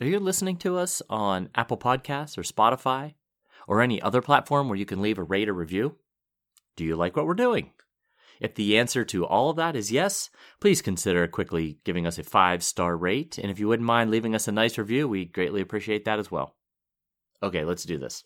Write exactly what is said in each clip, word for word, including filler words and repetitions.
Are you listening to us on Apple Podcasts or Spotify or any other platform where you can leave a rate or review? Do you like what we're doing? If the answer to all of that is yes, please consider quickly giving us a five-star rate. And if you wouldn't mind leaving us a nice review, we greatly appreciate that as well. Okay, let's do this.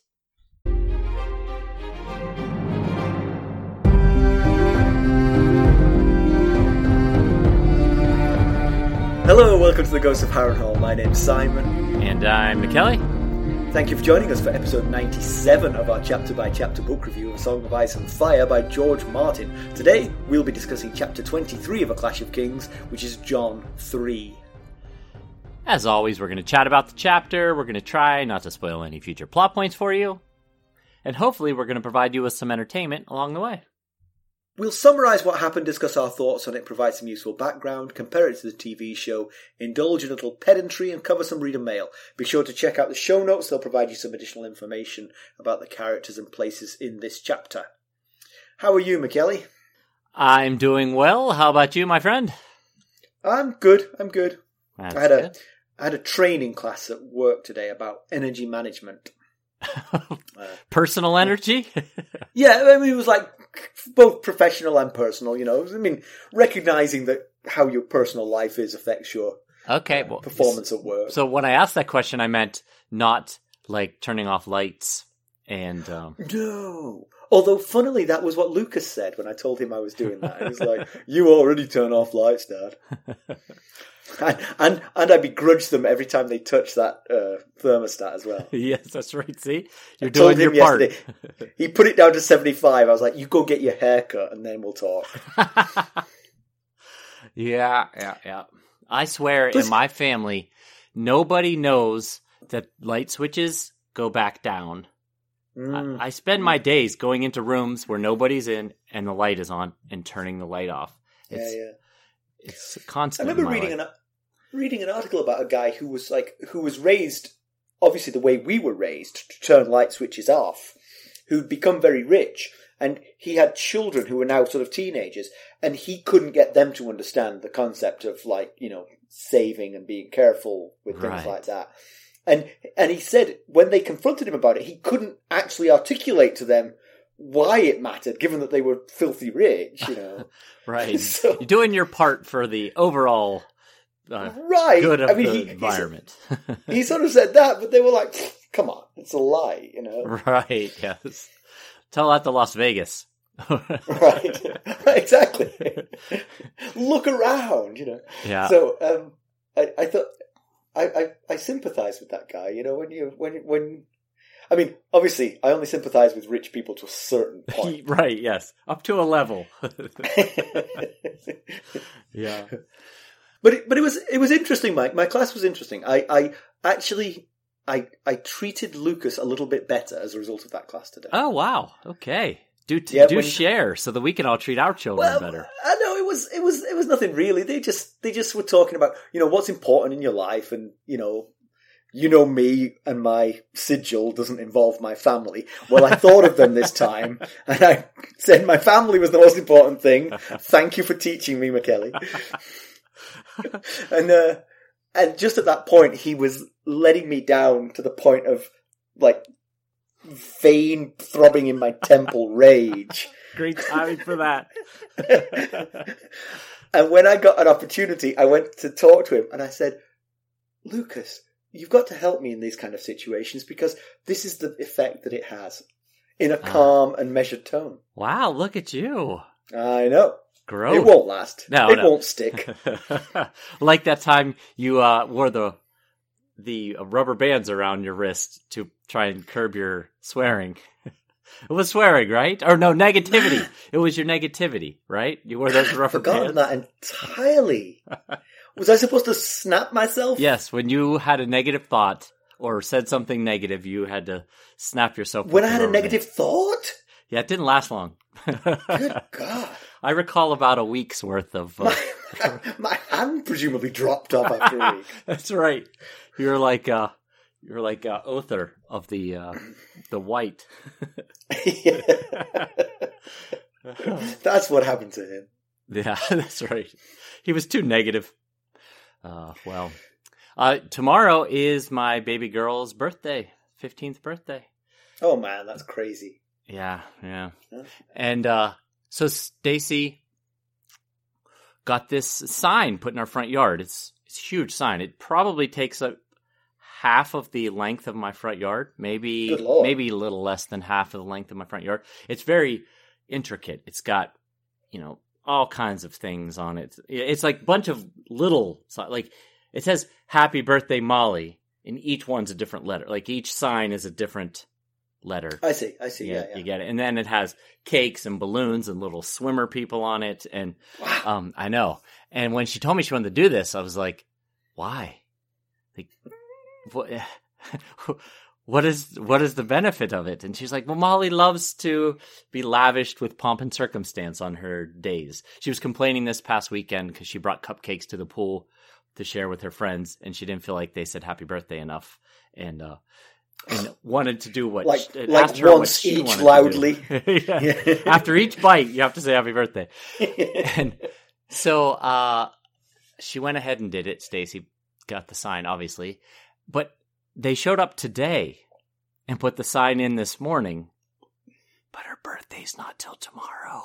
Hello, welcome to the Ghost of Harrenhal. My name's Simon. And I'm McKelly. Thank you for joining us for episode ninety-seven of our chapter-by-chapter book review of A Song of Ice and Fire by George Martin. Today, we'll be discussing chapter twenty-three of A Clash of Kings, which is Jon three. As always, we're going to chat about the chapter. We're going to try not to spoil any future plot points for you. And hopefully, we're going to provide you with some entertainment along the way. We'll summarise what happened, discuss our thoughts on it, provide some useful background, compare it to the T V show, indulge in a little pedantry, and cover some reader mail. Be sure to check out the show notes, they'll provide you some additional information about the characters and places in this chapter. How are you, McKelly? I'm doing well. How about you, my friend? I'm good, I'm good. That's I had a good. I had a training class at work today about energy management. uh, Personal energy? Yeah, I mean, it was like both professional and personal, you know. I mean, recognizing that how your personal life is affects your okay, uh, well, performance at work. So when I asked that question, I meant not like turning off lights and... Um... No. Although, funnily, that was what Lucas said when I told him I was doing that. He was like, you already turn off lights, Dad. and, and and I begrudge them every time they touch that uh, thermostat as well. Yes, that's right. See? You're I doing your part. Yesterday, he put it down to seventy-five. I was like, you go get your hair cut and then we'll talk. yeah, yeah, yeah. I swear, Plus, in my family, nobody knows that light switches go back down. Mm. I, I spend my days going into rooms where nobody's in and the light is on and turning the light off. It's, yeah, yeah. It's constant. I remember reading an reading an article about a guy who was like who was raised, obviously the way we were raised, to turn light switches off, who'd become very rich, and he had children who were now sort of teenagers, and he couldn't get them to understand the concept of like, you know, saving and being careful with things Right. like that. And and he said when they confronted him about it, he couldn't actually articulate to them why it mattered, given that they were filthy rich, you know. Right. So, You're doing your part for the overall uh, right. good of I mean, the he, environment. He sort of said that, but they were like, come on, it's a lie, you know. Right, yes. Tell that to Las Vegas. Right. Exactly. Look around, you know. Yeah. So um, I, I thought, I, I, I sympathise with that guy, you know, when you, when, when, I mean, obviously, I only sympathise with rich people to a certain point. Right, yes. Up to a level. Yeah. But it, but it was it was interesting, Mike. My class was interesting. I, I actually I I treated Lucas a little bit better as a result of that class today. Oh, wow. Okay. Do t- Yeah, do when- share so that we can all treat our children Well, better. I know it was it was it was nothing really. They just they just were talking about, you know, what's important in your life, and you know, you know me and my sigil doesn't involve my family. Well, I thought of them this time, and I said my family was the most important thing. Thank you for teaching me, McKelly. and uh, and just at that point, he was letting me down to the point of like vein throbbing in my temple rage. Great timing for that. And when I got an opportunity, I went to talk to him, and I said, Lucas, you've got to help me in these kind of situations, because this is the effect that it has, in a calm and measured tone. Wow, look at you. I know. Gross. It won't last. No, it no. won't stick. Like that time you uh, wore the the rubber bands around your wrist to try and curb your swearing. It was swearing, right? Or no, negativity. It was your negativity, right? You wore those I've rubber forgotten bands. that entirely. Was I supposed to snap myself? Yes, when you had a negative thought or said something negative, you had to snap yourself. When with I the had a rubber negative band. thought? Yeah, it didn't last long. Good God. I recall about a week's worth of... Uh... My, my hand presumably dropped off after a week. That's right. You're like uh, you're like uh, Other of the uh, the White. That's what happened to him. Yeah, that's right. He was too negative. Uh, well, Uh, tomorrow is my baby girl's birthday, fifteenth birthday. Oh man, that's crazy. Yeah, yeah. Huh? And uh, so Stacy got this sign put in our front yard. It's it's a huge sign. It probably takes up half of the length of my front yard, maybe Good Lord. maybe a little less than half of the length of my front yard. It's very intricate. It's got, you know, all kinds of things on it. It's like a bunch of little, like it says "Happy Birthday, Molly," and each one's a different letter. Like each sign is a different letter. I see, I see, Yeah, yeah, yeah. you get it. And then it has cakes and balloons and little swimmer people on it. And Wow. um, I know. And when she told me she wanted to do this, I was like, why? Like, what? What is what is the benefit of it? And she's like, well, Molly loves to be lavished with pomp and circumstance on her days. She was complaining this past weekend because she brought cupcakes to the pool to share with her friends, and she didn't feel like they said happy birthday enough, and uh, and wanted to do what Like, she, like asked her what once she each wanted to loudly. do. Yeah. After each bite, you have to say happy birthday. And so uh, she went ahead and did it. Stacy got the sign, obviously, but they showed up today and put the sign in this morning, but her birthday's not till tomorrow.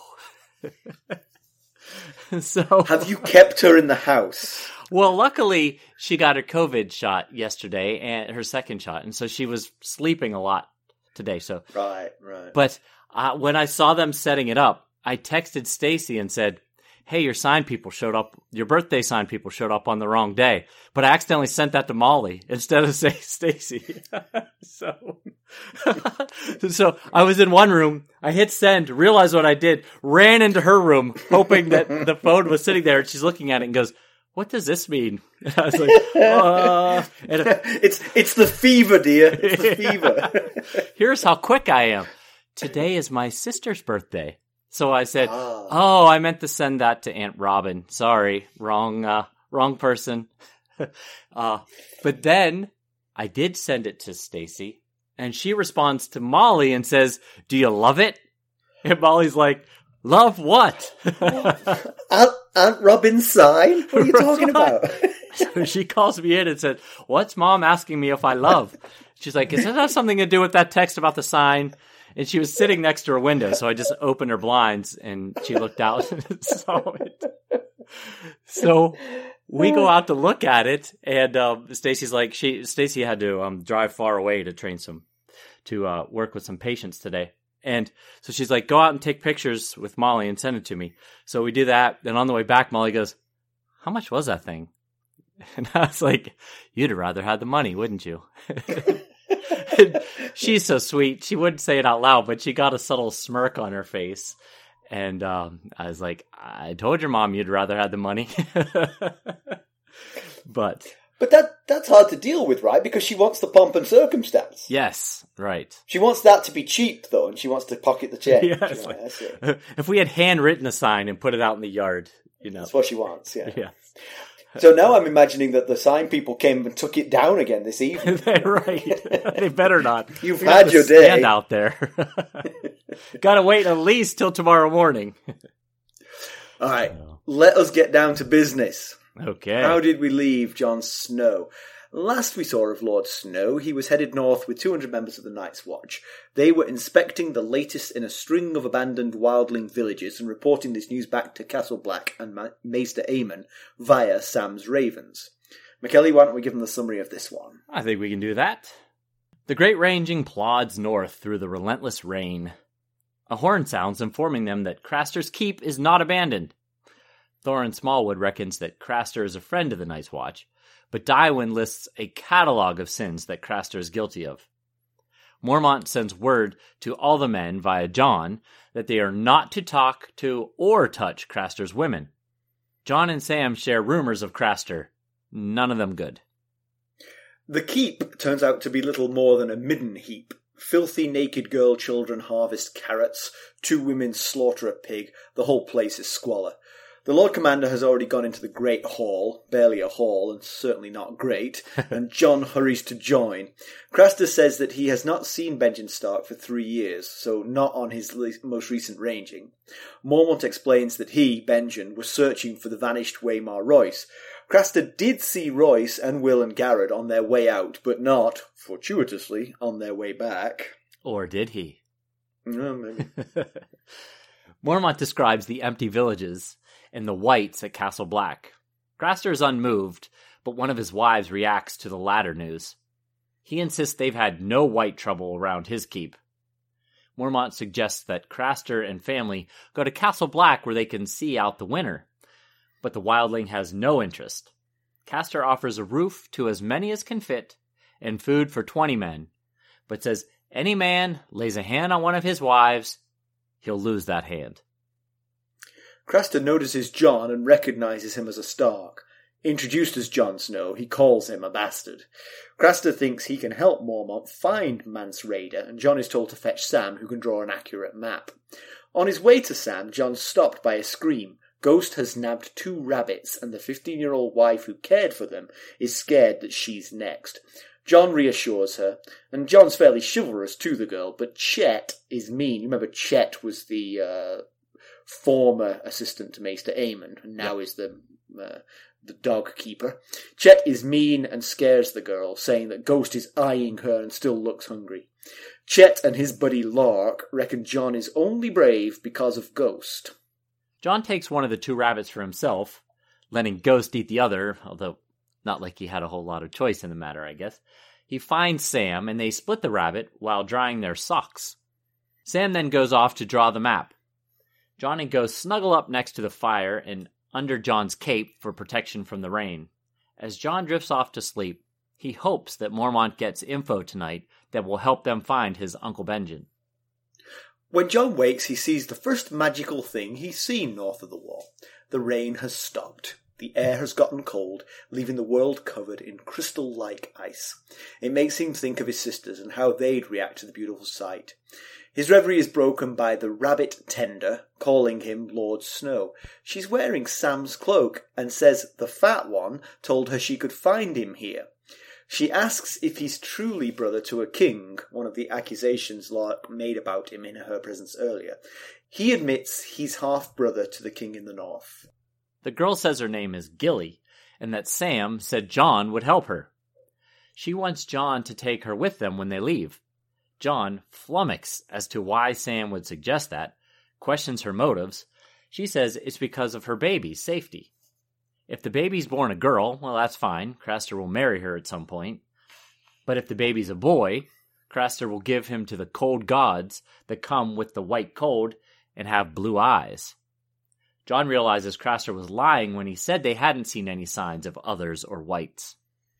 So Have you kept her in the house? well, luckily she got her COVID shot yesterday and her second shot, and so she was sleeping a lot today. So, Right, right. but uh, when I saw them setting it up, I texted Stacy and said, hey, your sign people showed up, your birthday sign people showed up on the wrong day. But I accidentally sent that to Molly instead of say Stacy. so, so I was in one room, I hit send, realized what I did, ran into her room, hoping that the phone was sitting there, and she's looking at it and goes, what does this mean? And I was like, uh, and It's it's the fever, dear. It's the fever. here's how quick I am. Today is my sister's birthday. So I said, Ah. oh, I meant to send that to Aunt Robin. Sorry, wrong, uh, wrong person. uh, but then I did send it to Stacy, and she responds to Molly and says, do you love it? And Molly's like, love what? Aunt, Aunt Robin's sign? What are you talking about? So she calls me in and said, what's Mom asking me if I love? She's like, does that have something to do with that text about the sign? And she was sitting next to her window, so I just opened her blinds, and she looked out and saw it. So we go out to look at it, and um, Stacy's like, she Stacy had to um, drive far away to train some, to uh, work with some patients today. And so she's like, go out and take pictures with Molly and send it to me. So we do that. Then on the way back, Molly goes, how much was that thing? And I was like, you'd have rather had the money, wouldn't you? She's so sweet. She wouldn't say it out loud, but she got a subtle smirk on her face. And um, I was like, I told your mom you'd rather have the money. But But that that's hard to deal with, right? Because she wants the pomp and circumstance. yes, right. She wants that to be cheap, though, and she wants to pocket the change. Yeah, it's Right, like- I see. If we had handwritten a sign and put it out in the yard, you know. That's what she wants, yeah. Yeah. So now I'm imagining that the sign people came and took it down again this evening. Right. They better not. You've We have had to your day. stand out there. Gotta wait at least till tomorrow morning. All right, let us get down to business. Okay. How did we leave Jon Snow? Last we saw of Lord Snow, he was headed north with two hundred members of the Night's Watch. They were inspecting the latest in a string of abandoned wildling villages and reporting this news back to Castle Black and Ma- Maester Aemon via Sam's Ravens. McKelly, why don't we give them the summary of this one? I think we can do that. The Great Ranging plods north through the relentless rain. A horn sounds informing them that Craster's Keep is not abandoned. Thorin Smallwood reckons that Craster is a friend of the Night's Watch, but Tywin lists a catalogue of sins that Craster is guilty of. Mormont sends word to all the men via Jon that they are not to talk to or touch Craster's women. Jon and Sam share rumors of Craster, none of them good. The keep turns out to be little more than a midden heap. Filthy naked girl children harvest carrots, two women slaughter a pig, the whole place is squalor. The Lord Commander has already gone into the Great Hall, barely a hall and certainly not great, and Jon hurries to join. Craster says that he has not seen Benjen Stark for three years, so not on his le- most recent ranging. Mormont explains that he, Benjen, was searching for the vanished Waymar Royce. Craster did see Royce and Will and Garrett on their way out, but not, fortuitously, on their way back. Or did he? No, maybe. Mormont describes the empty villages and the whites at Castle Black. Craster is unmoved, but one of his wives reacts to the latter news. He insists they've had no white trouble around his keep. Mormont suggests that Craster and family go to Castle Black where they can see out the winter, but the wildling has no interest. Castor offers a roof to as many as can fit and food for twenty men, but says any man lays a hand on one of his wives, he'll lose that hand. Craster notices Jon and recognizes him as a Stark. Introduced as Jon Snow, he calls him a bastard. Craster thinks he can help Mormont find Mance Rayder, and Jon is told to fetch Sam, who can draw an accurate map. On his way to Sam, Jon's stopped by a scream. Ghost has nabbed two rabbits, and the fifteen-year-old wife who cared for them is scared that she's next. Jon reassures her, and Jon's fairly chivalrous to the girl, but Chet is mean. You remember Chet was the uh, former assistant to Maester Aemon, and now yep. is the... Uh, the dog keeper. Chet is mean and scares the girl, saying that Ghost is eyeing her and still looks hungry. Chet and his buddy Lark reckon Jon is only brave because of Ghost. Jon takes one of the two rabbits for himself, letting Ghost eat the other, although not like he had a whole lot of choice in the matter, I guess. He finds Sam, and they split the rabbit while drying their socks. Sam then goes off to draw the map. Jon and Ghost snuggle up next to the fire and under Jon's cape for protection from the rain. As Jon drifts off to sleep, he hopes that Mormont gets info tonight that will help them find his Uncle Benjen. When Jon wakes, he sees the first magical thing he's seen north of the wall. The rain has stopped. The air has gotten cold, leaving the world covered in crystal-like ice. It makes him think of his sisters and how they'd react to the beautiful sight. His reverie is broken by the rabbit tender calling him Lord Snow. She's wearing Sam's cloak and says the fat one told her she could find him here. She asks if he's truly brother to a king, one of the accusations Lark made about him in her presence earlier. He admits he's half-brother to the king in the north. The girl says her name is Gilly, and that Sam said Jon would help her. She wants Jon to take her with them when they leave. Jon flummoxes as to why Sam would suggest that, questions her motives. She says it's because of her baby's safety. If the baby's born a girl, well, that's fine. Craster will marry her at some point. But if the baby's a boy, Craster will give him to the cold gods that come with the white cold and have blue eyes. Jon realizes Craster was lying when he said they hadn't seen any signs of others or whites.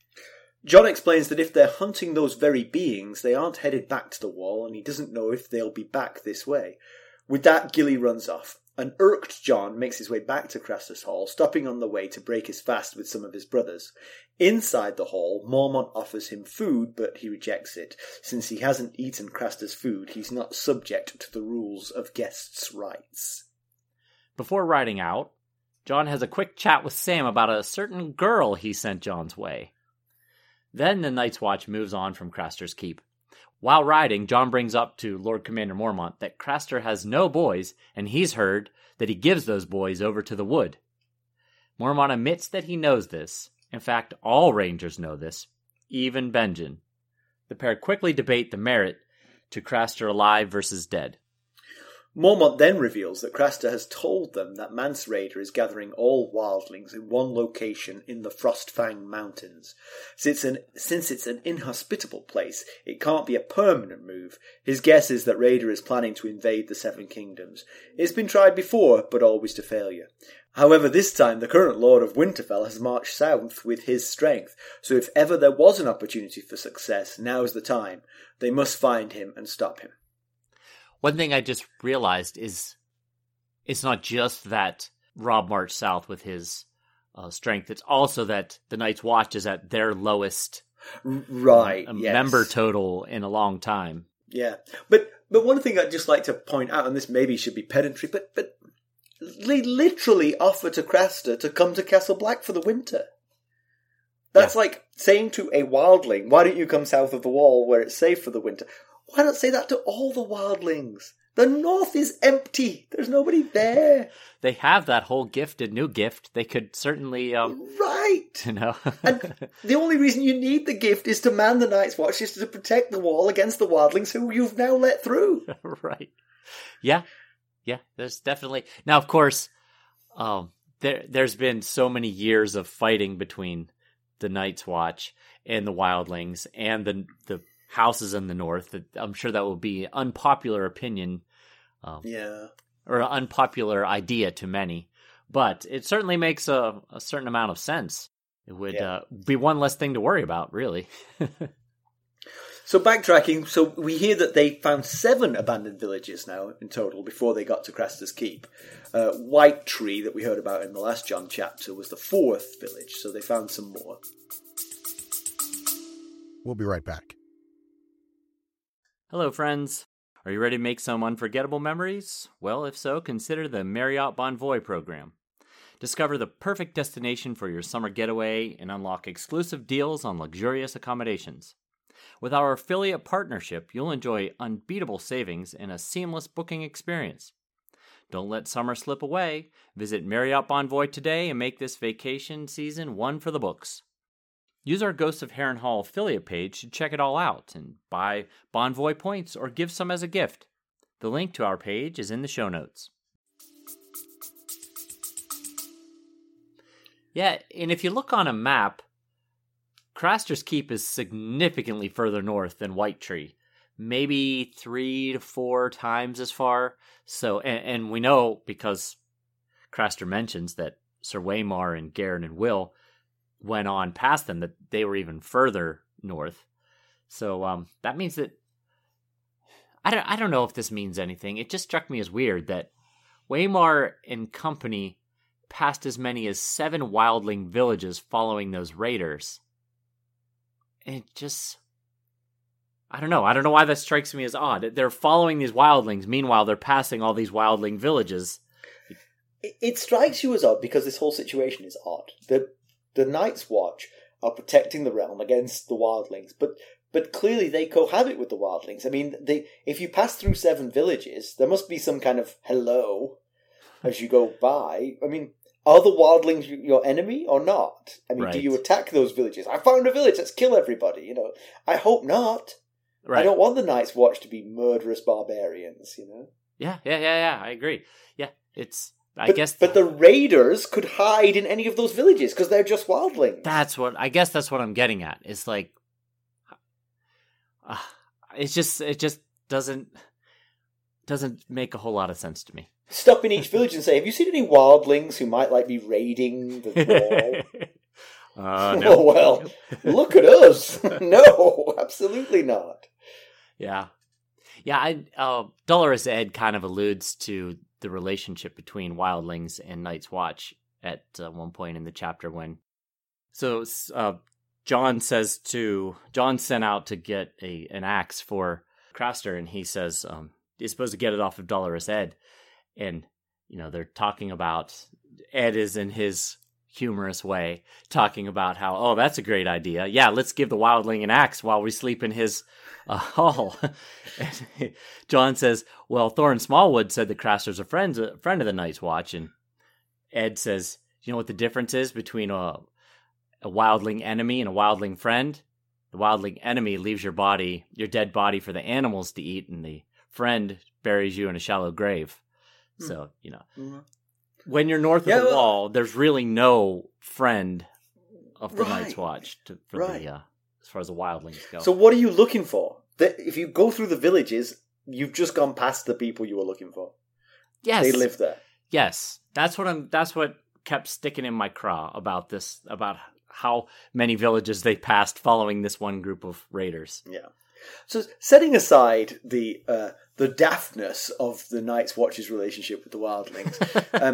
Jon explains that if they're hunting those very beings, they aren't headed back to the wall, and he doesn't know if they'll be back this way. With that, Gilly runs off. An irked Jon makes his way back to Craster's hall, stopping on the way to break his fast with some of his brothers. Inside the hall, Mormont offers him food, but he rejects it. Since he hasn't eaten Craster's food, he's not subject to the rules of guests' rights. Before riding out, Jon has a quick chat with Sam about a certain girl he sent Jon's way. Then the Night's Watch moves on from Craster's keep. While riding, Jon brings up to Lord Commander Mormont that Craster has no boys, and he's heard that he gives those boys over to the wood. Mormont admits that he knows this. In fact, all rangers know this, even Benjen. The pair quickly debate the merit to Craster alive versus dead. Mormont then reveals that Craster has told them that Mance Rayder is gathering all wildlings in one location in the Frostfang Mountains. Since, an, since it's an inhospitable place, it can't be a permanent move. His guess is that Rayder is planning to invade the Seven Kingdoms. It's been tried before, but always to failure. However, this time the current Lord of Winterfell has marched south with his strength, so if ever there was an opportunity for success, now's the time. They must find him and stop him. One thing I just realized is it's not just that Robb marched south with his uh, strength. It's also that the Night's Watch is at their lowest right, um, yes. member total in a long time. Yeah. But but one thing I'd just like to point out, and this maybe should be pedantry, but, but they literally offer to Craster to come to Castle Black for the winter. That's yeah. like saying to a wildling, why don't you come south of the wall where it's safe for the winter? Why not say that to all the wildlings? The North is empty. There's nobody there. They have that whole gift and new gift. They could certainly, um, right. You know, and the only reason you need the gift is to man the Night's Watch, is to protect the wall against the wildlings who you've now let through. Right. Yeah. Yeah. There's definitely now. Of course, um, there there's been so many years of fighting between the Night's Watch and the wildlings and the the houses in the North. That I'm sure that will be unpopular opinion. Um, yeah. Or an unpopular idea to many, but it certainly makes a, a certain amount of sense. It would yeah. uh, be one less thing to worry about, really. So backtracking, so we hear that they found seven abandoned villages now in total before they got to Craster's Keep. Uh, White Tree, that we heard about in the last John chapter, was the fourth village, so they found some more. We'll be right back. Hello, friends. Are you ready to make some unforgettable memories? Well, if so, consider the Marriott Bonvoy program. Discover the perfect destination for your summer getaway and unlock exclusive deals on luxurious accommodations. With our affiliate partnership, you'll enjoy unbeatable savings and a seamless booking experience. Don't let summer slip away. Visit Marriott Bonvoy today and make this vacation season one for the books. Use our Ghosts of Harrenhal affiliate page to check it all out and buy Bonvoy points or give some as a gift. The link to our page is in the show notes. Yeah, and if you look on a map, Craster's Keep is significantly further north than White Tree. Maybe three to four times as far. So, and, and we know because Craster mentions that Sir Waymar and Garen and Will went on past them, that they were even further north. So um, that means that I don't I don't know if this means anything. It just struck me as weird that Waymar and company passed as many as seven wildling villages following those raiders. And it just I don't know. I don't know why that strikes me as odd. They're following these wildlings. Meanwhile, they're passing all these wildling villages. It, it strikes you as odd because this whole situation is odd. The The Night's Watch are protecting the realm against the wildlings, but but clearly they cohabit with the wildlings. I mean, they if you pass through seven villages, there must be some kind of hello as you go by. I mean, are the wildlings your enemy or not? I mean, right. Do you attack those villages? I found a village, let's kill everybody, you know. I hope not. Right. I don't want the Night's Watch to be murderous barbarians, you know. Yeah, yeah, yeah, yeah, I agree. Yeah, it's... I but, guess, but the raiders could hide in any of those villages because they're just wildlings. That's what I guess. That's what I'm getting at. It's like, uh, it's just it just doesn't doesn't make a whole lot of sense to me. Stop in each village and say, "Have you seen any wildlings who might like be raiding the wall?" uh, no. Oh well, look at us. No, absolutely not. Yeah, yeah. I uh, Dolorous Ed kind of alludes to the relationship between wildlings and Night's Watch at uh, one point in the chapter when so uh, John says to John sent out to get a an axe for Craster, and he says um, he's supposed to get it off of Dolorous Ed, and you know they're talking about Ed is in his humorous way talking about how oh that's a great idea, yeah, let's give the wildling an axe while we sleep in his uh, hall. And John says, well, Thorin Smallwood said that Craster's a friend, a friend of the Night's Watch, and Ed says, you know what the difference is between a, a wildling enemy and a wildling friend? The wildling enemy leaves your body, your dead body, for the animals to eat, and the friend buries you in a shallow grave. Mm. So, you know, mm-hmm. when you're north of yeah, the well, wall, there's really no friend of the right. Night's Watch to, for right. the, uh, as far as the wildlings go. So what are you looking for? The, if you go through the villages, you've just gone past the people you were looking for. Yes. They live there. Yes. That's what I'm, that's what kept sticking in my craw about this, about how many villages they passed following this one group of raiders. Yeah. So setting aside the uh, the daftness of the Night's Watch's relationship with the wildlings, um,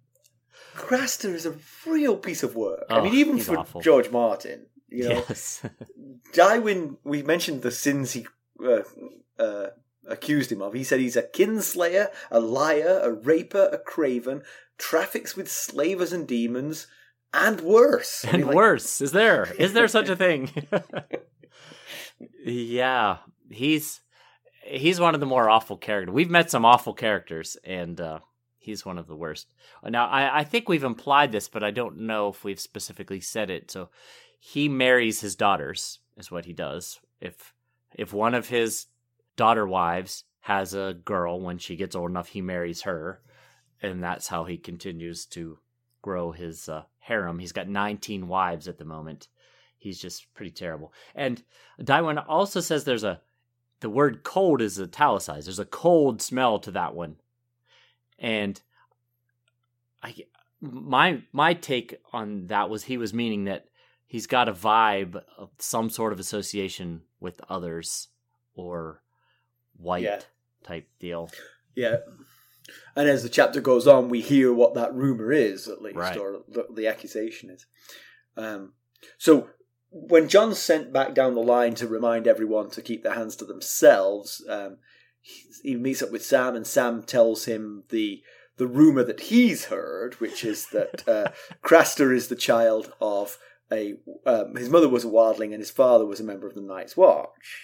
Craster is a real piece of work. Oh, I mean, even for awful. George Martin, you know, yes. Tywin, we mentioned the sins he uh, uh, accused him of. He said he's a kinslayer, a liar, a raper, a craven, traffics with slavers and demons, and worse. And I mean, like... worse. Is there? Is there such a thing? Yeah, he's he's one of the more awful characters. We've met some awful characters, and uh, he's one of the worst. Now, I, I think we've implied this, but I don't know if we've specifically said it. So he marries his daughters, is what he does. If if one of his daughter wives has a girl, when she gets old enough, he marries her, and that's how he continues to grow his uh, harem. He's got nineteen wives at the moment. He's just pretty terrible. And Tywin also says there's a, the word cold is italicized. There's a cold smell to that one. And I, my, my take on that was he was meaning that he's got a vibe of some sort of association with others or white yeah. type deal. Yeah. And as the chapter goes on, we hear what that rumor is, at least, right. or the, the accusation is. Um, so when Jon's sent back down the line to remind everyone to keep their hands to themselves, um, he, he meets up with Sam, and Sam tells him the the rumor that he's heard, which is that uh, Craster is the child of a... Um, his mother was a wildling, and his father was a member of the Night's Watch.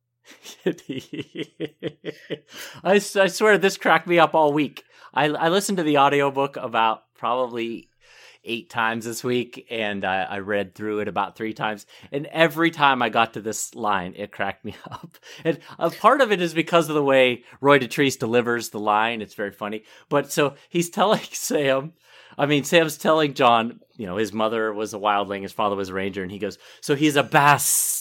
I, I swear this cracked me up all week. I, I listened to the audiobook about probably eight times this week, and I, I read through it about three times. And every time I got to this line, it cracked me up. And a part of it is because of the way Roy Dotrice delivers the line. It's very funny. But so he's telling Sam, I mean, Sam's telling Jon, you know, his mother was a wildling, his father was a ranger, and he goes, so he's a bass.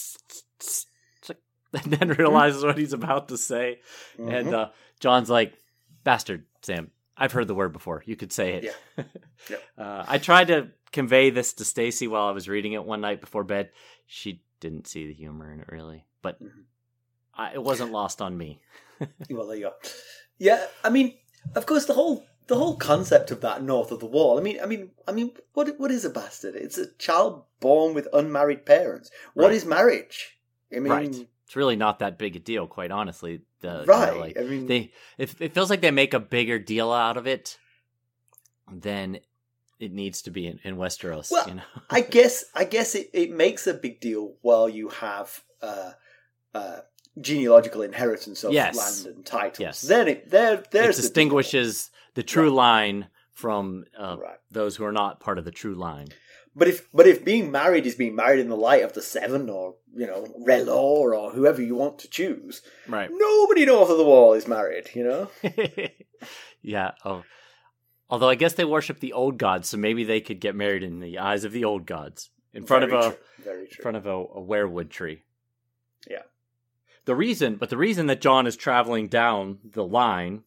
And then realizes what he's about to say. Mm-hmm. And uh, Jon's like, bastard, Sam. I've heard the word before. You could say it. Yeah. Yep. uh, I tried to convey this to Stacey while I was reading it one night before bed. She didn't see the humor in it, really. But mm-hmm. I, it wasn't lost on me. Well, there you go. Yeah, I mean, of course, the whole the whole concept of that north of the wall. I mean, I mean, I mean, what what is a bastard? It's a child born with unmarried parents. What right. is marriage? I mean, right. It's really not that big a deal, quite honestly. The, right. You know, like, I mean, they if it feels like they make a bigger deal out of it than it needs to be in, in Westeros. Well, you know? I guess I guess it, it makes a big deal while you have uh, uh, genealogical inheritance of yes. land and titles. Yes. Then it there there's it distinguishes the, the true right. line from uh, right. those who are not part of the true line. But if but if being married is being married in the light of the Seven, or you know R'hllor, or whoever you want to choose, right? Nobody north of the wall is married, you know. yeah. Oh, although I guess they worship the old gods, so maybe they could get married in the eyes of the old gods in front Very of a true. Very true. in front of a, a werewood tree. Yeah. The reason, but the reason that Jon is traveling down the line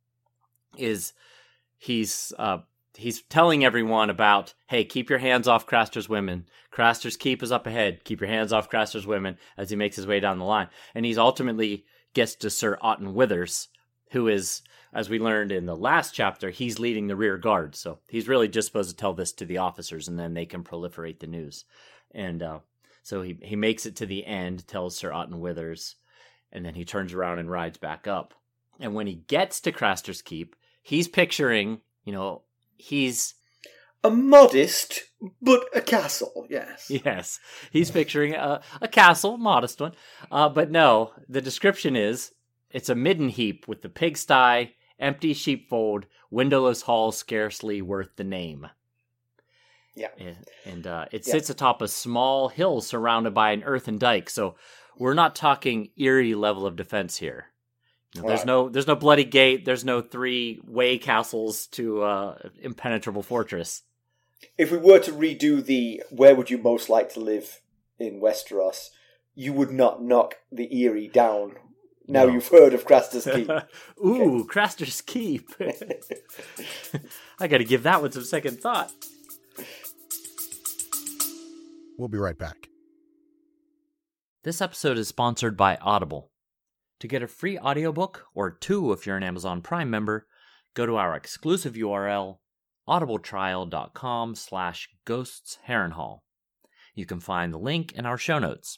is he's. Uh, He's telling everyone about, hey, keep your hands off Craster's women. Craster's keep is up ahead. Keep your hands off Craster's women as he makes his way down the line. And he's ultimately gets to Sir Otton Withers, who is, as we learned in the last chapter, he's leading the rear guard. So he's really just supposed to tell this to the officers, and then they can proliferate the news. And uh, so he, he makes it to the end, tells Sir Otton Withers, and then he turns around and rides back up. And when he gets to Craster's keep, he's picturing, you know, he's a modest, but a castle, yes. Yes. He's picturing a, a castle, modest one. Uh, but no, the description is, it's a midden heap with the pigsty, empty sheepfold, windowless hall scarcely worth the name. Yeah. And, and uh, it yeah. sits atop a small hill surrounded by an earthen dike. So we're not talking eerie level of defense here. You know, there's right. no there's no bloody gate. There's no three way castles to uh, impenetrable fortress. If we were to redo the where would you most like to live in Westeros, you would not knock the Eyrie down. Now no. You've heard of Craster's Keep. Ooh, okay. Craster's Keep. I got to give that one some second thought. We'll be right back. This episode is sponsored by Audible. To get a free audiobook, or two if you're an Amazon Prime member, go to our exclusive U R L, audibletrial.com slash ghosts Harrenhal. You can find the link in our show notes.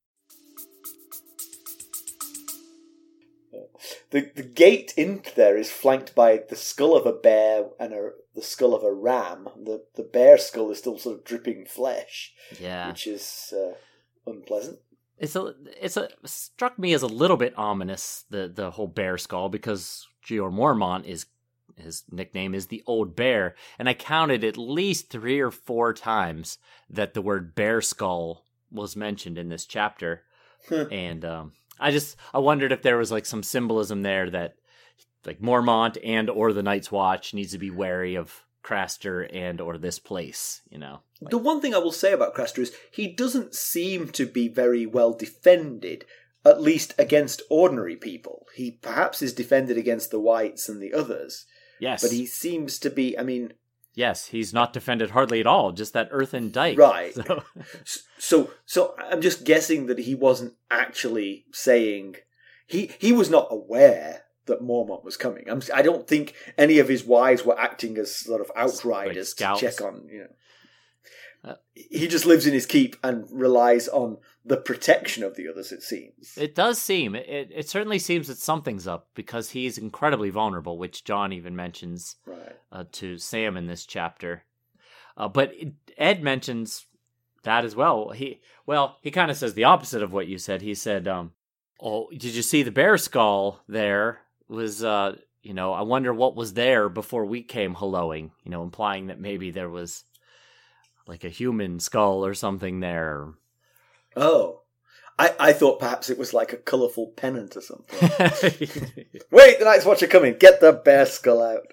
The the gate into there is flanked by the skull of a bear and a, the skull of a ram. The the bear skull is still sort of dripping flesh, yeah, which is uh, unpleasant. It's a, it's a struck me as a little bit ominous, the the whole bear skull, because Jeor Mormont is his nickname is the Old Bear, and I counted at least three or four times that the word bear skull was mentioned in this chapter, and um, I just I wondered if there was like some symbolism there that like Mormont and or the Night's Watch needs to be wary of Craster and or this place, you know. The one thing I will say about Craster is he doesn't seem to be very well defended, at least against ordinary people. He perhaps is defended against the whites and the others. Yes. But he seems to be, I mean... Yes, he's not defended hardly at all, just that earthen dike. Right. So, so, so I'm just guessing that he wasn't actually saying... He, he was not aware that Mormont was coming. I'm, I don't think any of his wives were acting as sort of outriders like to check on, you know. Uh, he just lives in his keep and relies on the protection of the others, it seems. It does seem. It, it certainly seems that something's up, because he's incredibly vulnerable, which Jon even mentions right. uh, to Sam in this chapter. Uh, but Ed mentions that as well. He Well, he kind of says the opposite of what you said. He said, um, oh, did you see the bear skull there? Was, uh, you know, I wonder what was there before we came helloing, you know, implying that maybe there was like a human skull or something there. Oh, I, I thought perhaps it was like a colourful pennant or something. Wait, the Night's Watch are coming. Get the bear skull out.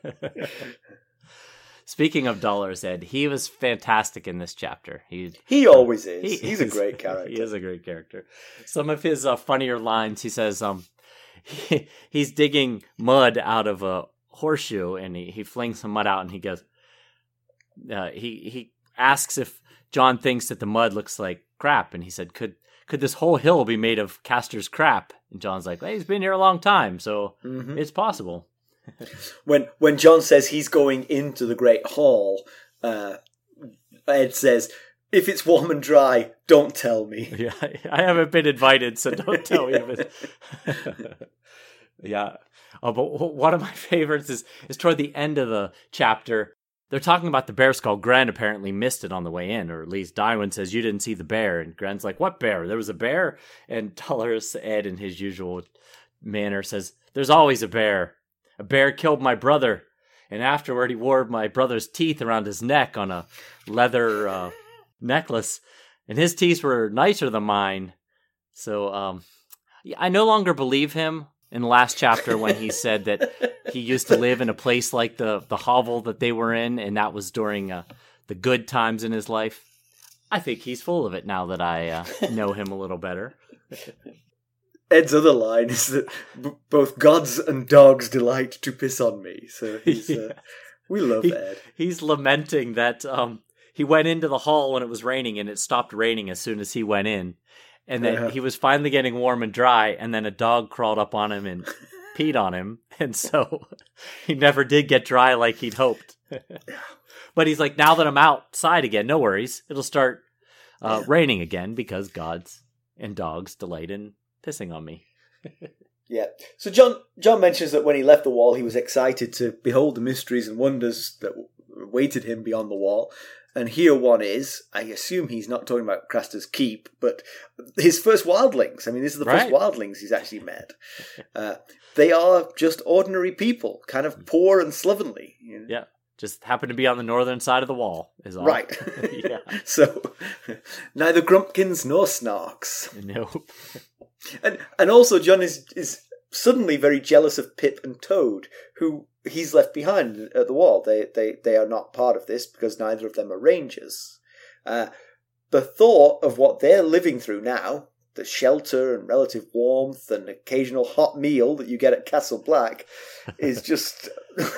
Speaking of dollars, Ed, he was fantastic in this chapter. He he always is. He He's is, a great character. He is a great character. Some of his uh, funnier lines, he says, um, he, he's digging mud out of a horseshoe, and he, he flings some mud out, and he goes, uh, he he asks if Jon thinks that the mud looks like crap, and he said, could could this whole hill be made of Caster's crap? And Jon's like, well, he's been here a long time, so mm-hmm. it's possible. when when Jon says he's going into the Great Hall, uh, Ed says, if it's warm and dry, don't tell me. Yeah, I haven't been invited, so don't tell me if it's... Yeah. Oh, but one of my favorites is, is toward the end of the chapter. They're talking about the bear skull. Gren apparently missed it on the way in, or at least Tywin says, you didn't see the bear. And Gren's like, what bear? There was a bear? And Dolores, Ed, in his usual manner, says, there's always a bear. A bear killed my brother. And afterward, he wore my brother's teeth around his neck on a leather uh, necklace. And his teeth were nicer than mine. So um, I no longer believe him in the last chapter when he said that he used to live in a place like the, the hovel that they were in, and that was during uh, the good times in his life. I think he's full of it now that I uh, know him a little better. Ed's other line is that b- both gods and dogs delight to piss on me. So he's, uh, we love he, Ed. He's lamenting that um, he went into the hall when it was raining, and it stopped raining as soon as he went in. And then yeah. he was finally getting warm and dry, and then a dog crawled up on him and peed on him. And so he never did get dry like he'd hoped. But he's like, now that I'm outside again, no worries. It'll start uh, yeah. raining again, because gods and dogs delight in pissing on me. Yeah. So Jon Jon mentions that when he left the Wall, he was excited to behold the mysteries and wonders that awaited him beyond the Wall. And here one is, I assume he's not talking about Craster's Keep, but his first wildlings. I mean, this is the right. first wildlings he's actually met. Uh, they are just ordinary people, kind of poor and slovenly. You know? Yeah, just happen to be on the northern side of the Wall, is all. Right. Yeah. So, neither Grumpkins nor Snarks. Nope. And and also Jon is, is suddenly very jealous of Pip and Toad, who he's left behind at the Wall. They they they are not part of this because neither of them are rangers. Uh, the thought of what they're living through now, the shelter and relative warmth and occasional hot meal that you get at Castle Black, is just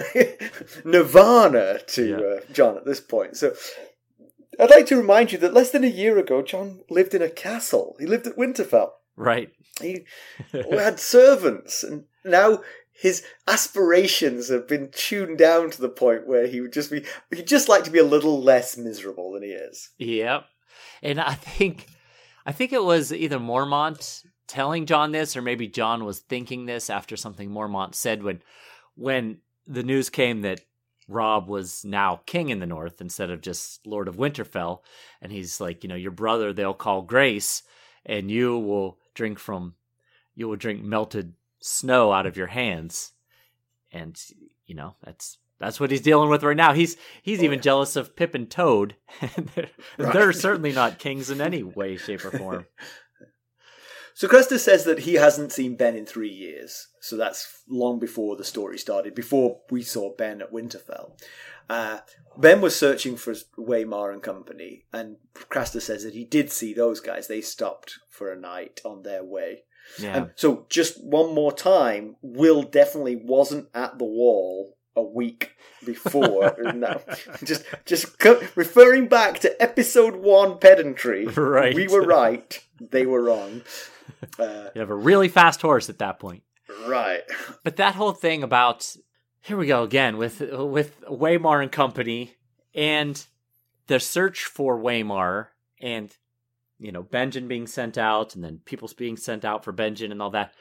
nirvana to yeah. uh, Jon at this point. So I'd like to remind you that less than a year ago, Jon lived in a castle. He lived at Winterfell. Right. He had servants, and now his aspirations have been tuned down to the point where he would just be, he'd just like to be a little less miserable than he is. Yep. And I think, I think it was either Mormont telling Jon this, or maybe Jon was thinking this after something Mormont said when, when the news came that Robb was now king in the North instead of just Lord of Winterfell. And he's like, you know, your brother they'll call Grace. and you will drink from, you will drink melted snow out of your hands. And, you know, that's that's what he's dealing with right now. He's he's oh, even yeah. jealous of Pip and Toad. they're, right. they're certainly not kings in any way, shape, or form. So Cresta says that he hasn't seen Ben in three years. So that's long before the story started, before we saw Ben at Winterfell. Uh, Ben was searching for Waymar and company, and Cresta says that he did see those guys. They stopped for a night on their way. Yeah. Um, so just one more time, Will definitely wasn't at the wall a week before. no, just just co- referring back to episode one pedantry. Right. We were right. They were wrong. Uh, you have a really fast horse at that point. Right. But that whole thing about, here we go again with with Waymar and company and the search for Waymar and, you know, Benjen being sent out and then people being sent out for Benjen and all that.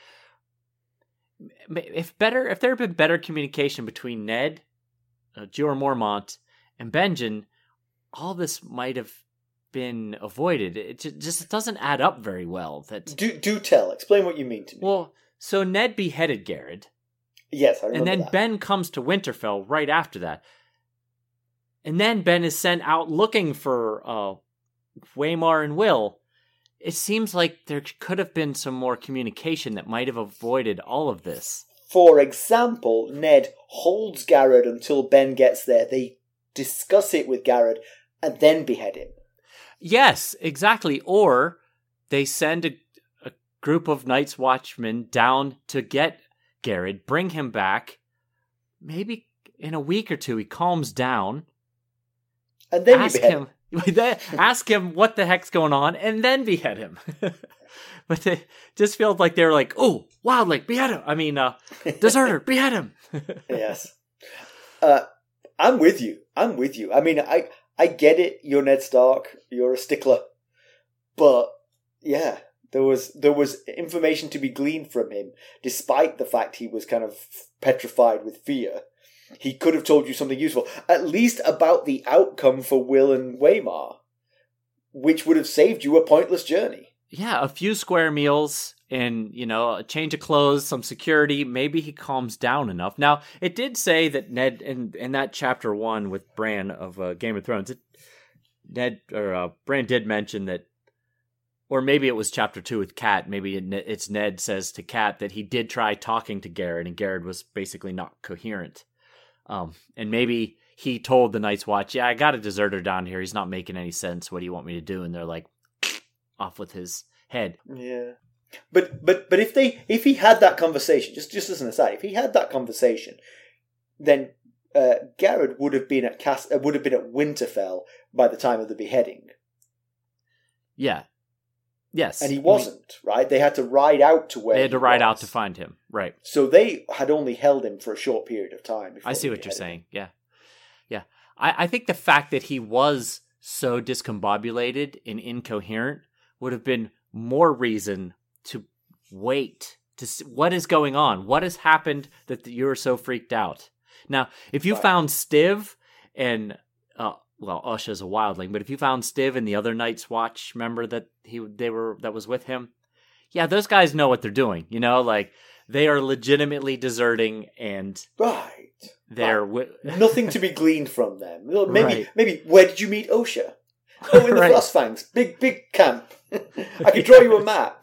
If better, if there had been better communication between Ned, uh, Jeor Mormont, and Benjen, all this might have been avoided. It just doesn't add up very well. That do do tell. Explain what you mean to me. Well, so Ned beheaded Garrett. Yes, I remember And then that. Ben comes to Winterfell right after that. And then Ben is sent out looking for uh, Waymar and Will. It seems like there could have been some more communication that might have avoided all of this. For example, Ned holds Garrett until Ben gets there. They discuss it with Garrett and then behead him. Yes, exactly. Or they send a, a group of Night's Watchmen down to get Garrett, bring him back. Maybe in a week or two he calms down. And then ask you behead him. him. Ask him what the heck's going on and then behead him. But it just feels like they're like, oh, Wildling, behead him. I mean, uh, deserter, behead him. Yes. Uh, I'm with you. I'm with you. I mean, I... I get it, you're Ned Stark, you're a stickler. But, yeah, there was there was information to be gleaned from him, despite the fact he was kind of petrified with fear. He could have told you something useful, at least about the outcome for Will and Waymar, which would have saved you a pointless journey. Yeah, a few square meals and, you know, a change of clothes, some security. Maybe he calms down enough. Now, it did say that Ned, in, in that chapter one with Bran of uh, Game of Thrones, it, Ned, or uh, Bran did mention that, or maybe it was chapter two with Cat. Maybe it, it's Ned says to Cat that he did try talking to Garrett, and Garrett was basically not coherent. Um, and maybe he told the Night's Watch, yeah, I got a deserter down here. He's not making any sense. What do you want me to do? And they're like, off with his head. Yeah. But but but if they if he had that conversation, just just as an aside, if he had that conversation, then uh, Garrett would have been at Cas- uh, would have been at Winterfell by the time of the beheading. Yeah. Yes. And he wasn't, I mean, right? They had to ride out to where they had to ride was. out to find him, right? So they had only held him for a short period of time. I see what you're saying. Him. Yeah, yeah. I, I think the fact that he was so discombobulated and incoherent would have been more reason to wait to see what is going on. What has happened that you're so freaked out? Now, if you right. found Stiv and, uh, well, Usha's a wildling, but if you found Stiv and the other Night's Watch member that he they were that was with him, yeah, those guys know what they're doing. You know, like they are legitimately deserting and right. They're right. wi- nothing to be gleaned from them. Maybe, right. maybe where did you meet Osha? Oh, in the right. Frostfangs. Big, big camp. I could draw you a map.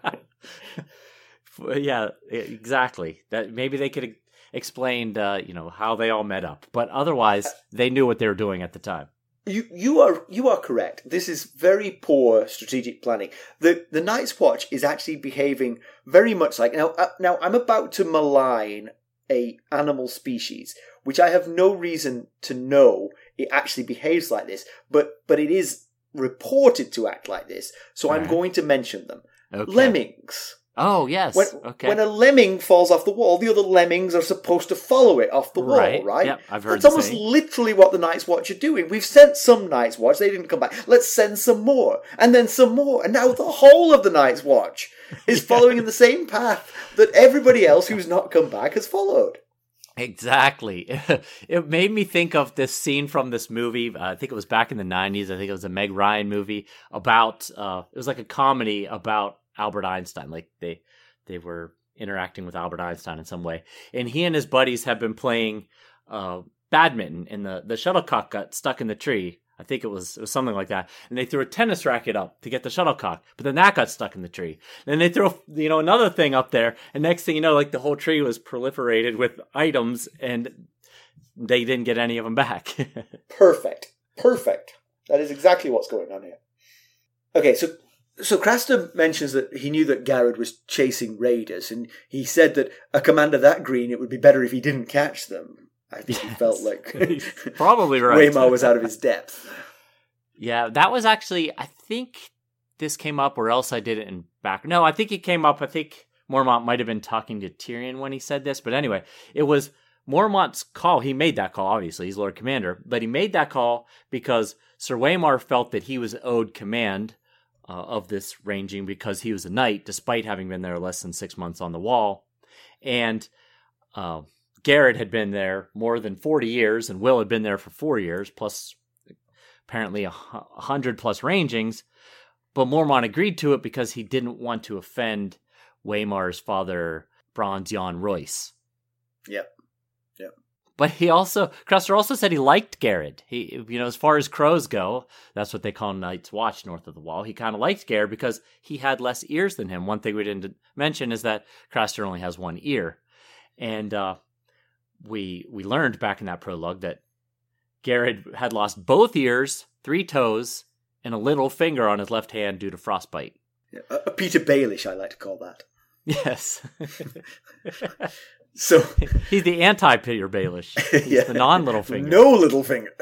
Yeah, exactly. That maybe they could have explained, uh, you know, how they all met up, but otherwise they knew what they were doing at the time. You you are you are correct. This is very poor strategic planning. The the Night's Watch is actually behaving very much like now. Uh, now I'm about to malign a animal species, which I have no reason to know it actually behaves like this, but but it is reported to act like this. So I'm right. going to mention them. Okay. Lemmings. Oh, yes. When, okay. when a lemming falls off the wall, the other lemmings are supposed to follow it off the right. wall, right? Yep, I've heard That's almost saying. literally what the Night's Watch are doing. We've sent some Night's Watch, they didn't come back. Let's send some more, and then some more, and now the whole of the Night's Watch is yeah. following in the same path that everybody else who's not come back has followed. Exactly. It made me think of this scene from this movie. Uh, I think it was back in the nineties. I think it was a Meg Ryan movie about, uh, it was like a comedy about Albert Einstein. Like they, they were interacting with Albert Einstein in some way. And he and his buddies have been playing uh, badminton, and the, the shuttlecock got stuck in the tree. I think it was it was something like that. And they threw a tennis racket up to get the shuttlecock, but then that got stuck in the tree. Then they threw, you know, another thing up there, and next thing you know, like the whole tree was proliferated with items, and they didn't get any of them back. Perfect. Perfect. That is exactly what's going on here. Okay, so so Craster mentions that he knew that Garrod was chasing raiders, and he said that a commander that green, it would be better if he didn't catch them. I think yes. He felt like probably right. Waymar was out of his depth. Yeah, that was actually, I think this came up, or else I did it in back. No, I think it came up. I think Mormont might have been talking to Tyrion when he said this. But anyway, it was Mormont's call. He made that call, obviously. He's Lord Commander. But he made that call because Sir Waymar felt that he was owed command uh, of this ranging because he was a knight, despite having been there less than six months on the wall. And uh, Garrod had been there more than forty years, and Will had been there for four years, plus apparently a hundred plus rangings. But Mormont agreed to it because he didn't want to offend Waymar's father, Bronze Jan Royce. Yep. Yep. But he also, Craster also said he liked Garrod. He, you know, as far as crows go, that's what they call Night's Watch north of the wall. He kind of liked Garrod because he had less ears than him. One thing we didn't mention is that Craster only has one ear. And uh, we we learned back in that prologue that Garrod had lost both ears, three toes, and a little finger on his left hand due to frostbite. Yeah, a Peter Baelish, I like to call that. Yes. So he's the anti-Peter Baelish. He's yeah. the non-little finger. No little finger.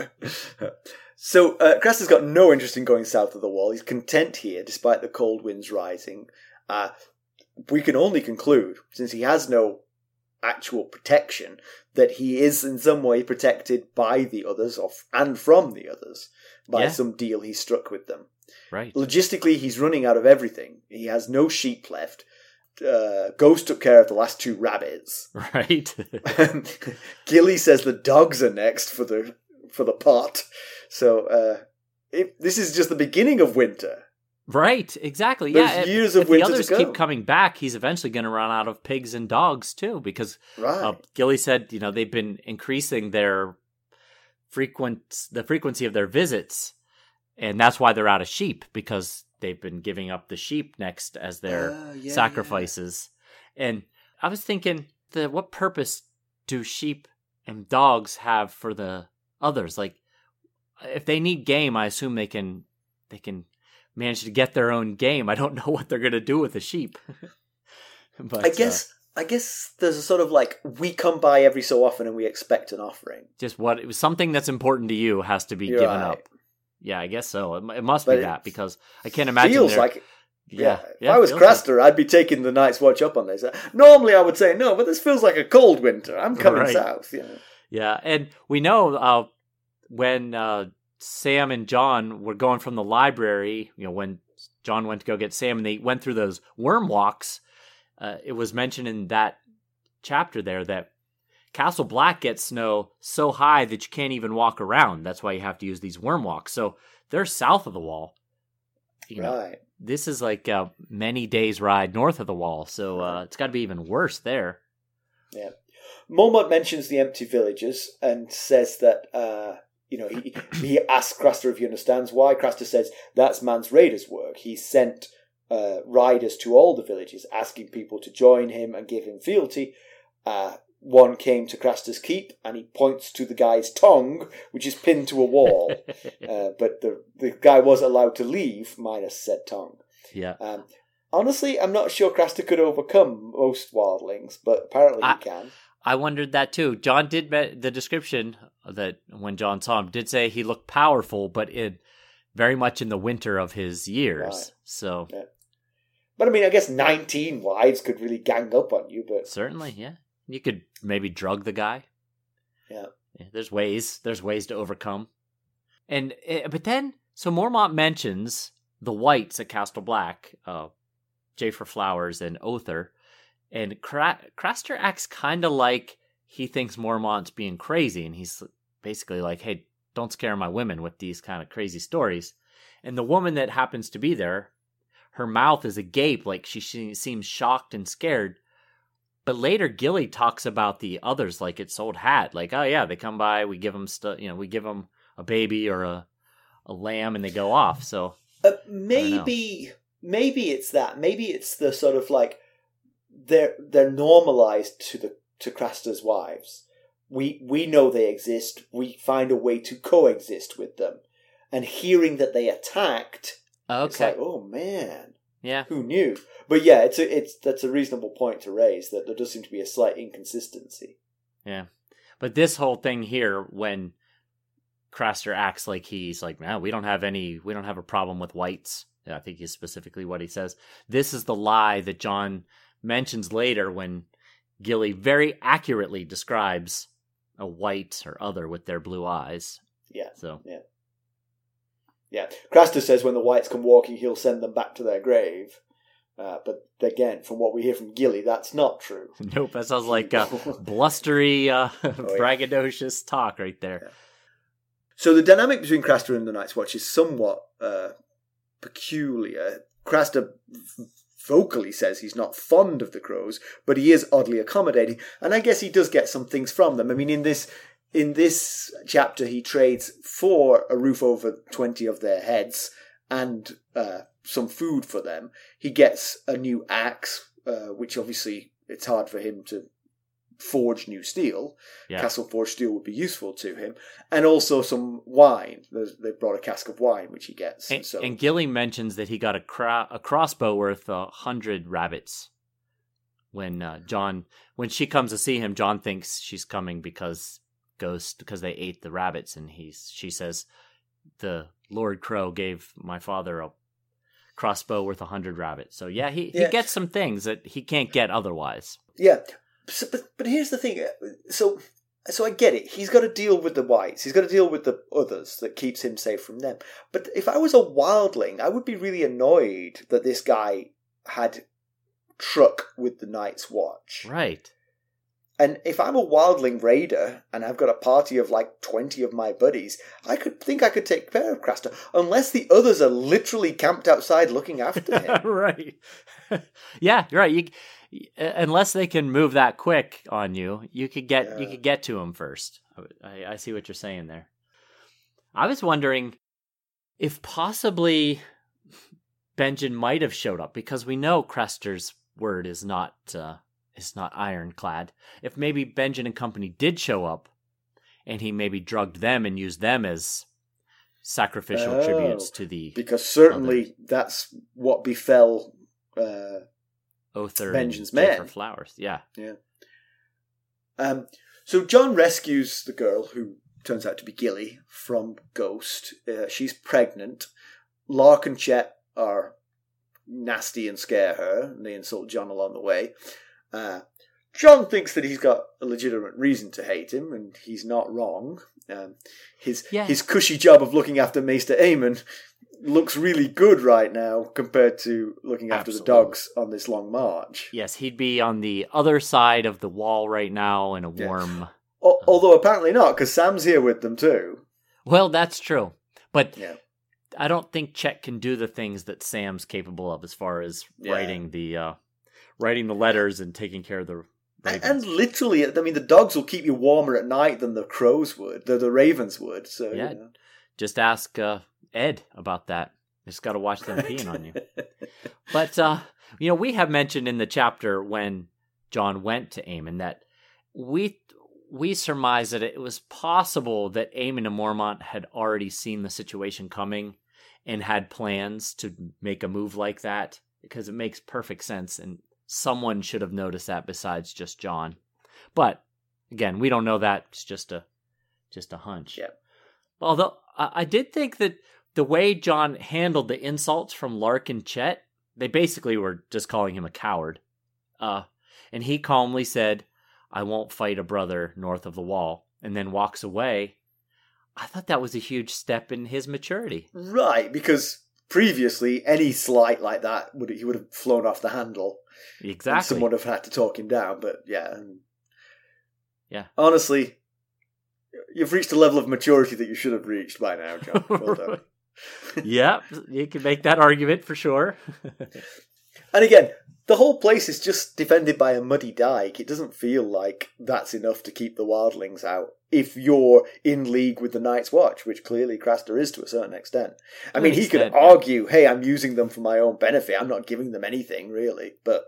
So uh, Craster's got no interest in going south of the wall. He's content here, despite the cold winds rising. Uh, we can only conclude, since he has no actual protection, that he is in some way protected by the others of, and from the others by yeah. some deal he struck with them. Right. Logistically, he's running out of everything. He has no sheep left. Uh, Ghost took care of the last two rabbits. Right. Gilly says the dogs are next for the for the pot. So uh, it, this is just the beginning of winter. Right, exactly. There's yeah, years if, of winter if the others to go. keep coming back, he's eventually going to run out of pigs and dogs too. Because right. uh, Gilly said, you know, they've been increasing their frequent the frequency of their visits, and that's why they're out of sheep, because they've been giving up the sheep next as their uh, yeah, sacrifices. Yeah. And I was thinking, the what purpose do sheep and dogs have for the others? Like, if they need game, I assume they can they can. manage to get their own game. I don't know what they're going to do with the sheep. But I guess uh, I guess there's a sort of like, we come by every so often and we expect an offering. Just what it was, something that's important to you has to be You're given right. up. Yeah, I guess so. It, it must But be it that, because I can't imagine. Feels they're- like yeah, yeah. If yeah, I was feels like- Craster, I'd be taking the Night's Watch up on this. Normally, I would say no, but this feels like a cold winter. I'm coming Right. south. You know? Yeah, and we know uh, when uh, Sam and John were going from the library, you know, when John went to go get Sam and they went through those worm walks, uh, it was mentioned in that chapter there that Castle Black gets snow so high that you can't even walk around. That's why you have to use these worm walks. So they're south of the wall. You know, Right. this is like a many days ride north of the wall. So uh, it's got to be even worse there. Yeah. Mormont mentions the empty villages and says that, uh, you know, he he asks Craster if he understands why. Craster says that's Mance Rayder's work. He sent uh, riders to all the villages, asking people to join him and give him fealty. Uh, one came to Craster's keep, and he points to the guy's tongue, which is pinned to a wall. uh, but the the guy was allowed to leave, minus said tongue. Yeah. Um, honestly, I'm not sure Craster could overcome most wildlings, but apparently I- he can. I wondered that too. John did me- the description that when John saw him did say he looked powerful, but in very much in the winter of his years. Right. So Yeah. But I mean, I guess nineteen wives could really gang up on you, but certainly, yeah, you could maybe drug the guy. yeah. Yeah, there's ways. There's ways to overcome. And uh, but then, so Mormont mentions the whites at Castle Black, uh, Jafer Flowers and Other, and Cra- Craster acts kind of like he thinks Mormont's being crazy, and he's basically like, hey, don't scare my women with these kind of crazy stories. And the woman that happens to be there, her mouth is agape, like she, she seems shocked and scared. But later, Gilly talks about the others like it's old hat. Like, oh yeah, they come by, we give them stuff, you know, we give them a baby or a a lamb, and they go off. So uh, maybe maybe it's that. Maybe it's the sort of like they're they're normalized to the to Craster's wives. We we know they exist. We find a way to coexist with them. And hearing that they attacked, okay, it's like, oh man, yeah, who knew? But yeah, it's a, it's that's a reasonable point to raise, that there does seem to be a slight inconsistency. Yeah, but this whole thing here, when Craster acts like he's like, man, we don't have any, we don't have a problem with whites. Yeah, I think is specifically what he says. This is the lie that John mentions later when Gilly very accurately describes a white or other with their blue eyes. Yeah. So yeah. Yeah, Craster says when the whites come walking, he'll send them back to their grave. Uh, but again, from what we hear from Gilly, that's not true. Nope, that sounds like uh, blustery, uh, oh, yeah. braggadocious talk right there. Yeah. So the dynamic between Craster and the Night's Watch is somewhat uh, peculiar. Craster vocally says he's not fond of the crows, but he is oddly accommodating. And I guess he does get some things from them. I mean, in this... In this chapter, he trades for a roof over twenty of their heads and uh, some food for them. He gets a new axe, uh, which obviously it's hard for him to forge new steel. Yeah. Castle forged steel would be useful to him. And also some wine. There's, they've brought a cask of wine, which he gets. And, so. and Gilly mentions that he got a, cra- a crossbow worth a hundred rabbits. When uh, John, when she comes to see him, John thinks she's coming because... Ghost because they ate the rabbits, and he's she says the Lord Crow gave my father a crossbow worth a hundred rabbits. So yeah, he, yeah. he gets some things that he can't get otherwise. Yeah, so, but but here's the thing. So so I get it. He's got to deal with the whites. He's got to deal with the others that keeps him safe from them. But if I was a wildling, I would be really annoyed that this guy had truck with the Night's Watch. Right. And if I'm a wildling raider and I've got a party of like twenty of my buddies, I could think I could take care of Craster, unless the others are literally camped outside looking after him. Right. Yeah, you're right. You, unless they can move that quick on you, you could get yeah. you could get to him first. I, I see what you're saying there. I was wondering if possibly Benjen might have showed up, because we know Craster's word is not... Uh, It's not ironclad. If maybe Benjen and company did show up, and he maybe drugged them and used them as sacrificial oh, tributes to the because certainly others. That's what befell uh, Othar Benjen's and men. Jennifer Flowers. Yeah, yeah. Um. So John rescues the girl, who turns out to be Gilly, from Ghost. Uh, she's pregnant. Lark and Chet are nasty and scare her, and they insult John along the way. Uh, John thinks that he's got a legitimate reason to hate him, and he's not wrong. Um, his yeah. his cushy job of looking after Maester Aemon looks really good right now compared to looking after Absolutely. the dogs on this long march. Yes, he'd be on the other side of the wall right now in a warm... Yeah. O- although apparently not, because Sam's here with them too. Well, that's true. But yeah. I don't think Chet can do the things that Sam's capable of as far as yeah. writing the... Uh, writing the letters and taking care of the ravens. And literally, I mean, the dogs will keep you warmer at night than the crows would, the, the ravens would. So yeah, you know. Just ask uh, Ed about that. Just got to watch them peeing on you. But, uh, you know, we have mentioned in the chapter when John went to Aemon that we we surmised that it was possible that Aemon and Mormont had already seen the situation coming and had plans to make a move like that, because it makes perfect sense, and someone should have noticed that besides just John. But again, we don't know that. It's just a just a hunch. Yeah. Although I, I did think that the way John handled the insults from Lark and Chet, they basically were just calling him a coward. Uh, and he calmly said, "I won't fight a brother north of the wall," and then walks away. I thought that was a huge step in his maturity. Right, because previously any slight like that would he would have flown off the handle. Exactly. And someone would have had to talk him down, but yeah. Yeah. Honestly, you've reached a level of maturity that you should have reached by now, John. Well done. Yeah, you can make that argument for sure. And again, the whole place is just defended by a muddy dike. It doesn't feel like that's enough to keep the wildlings out if you're in league with the Night's Watch, which clearly Craster is to a certain extent. I mean, he could argue, hey, I'm using them for my own benefit. I'm not giving them anything, really. But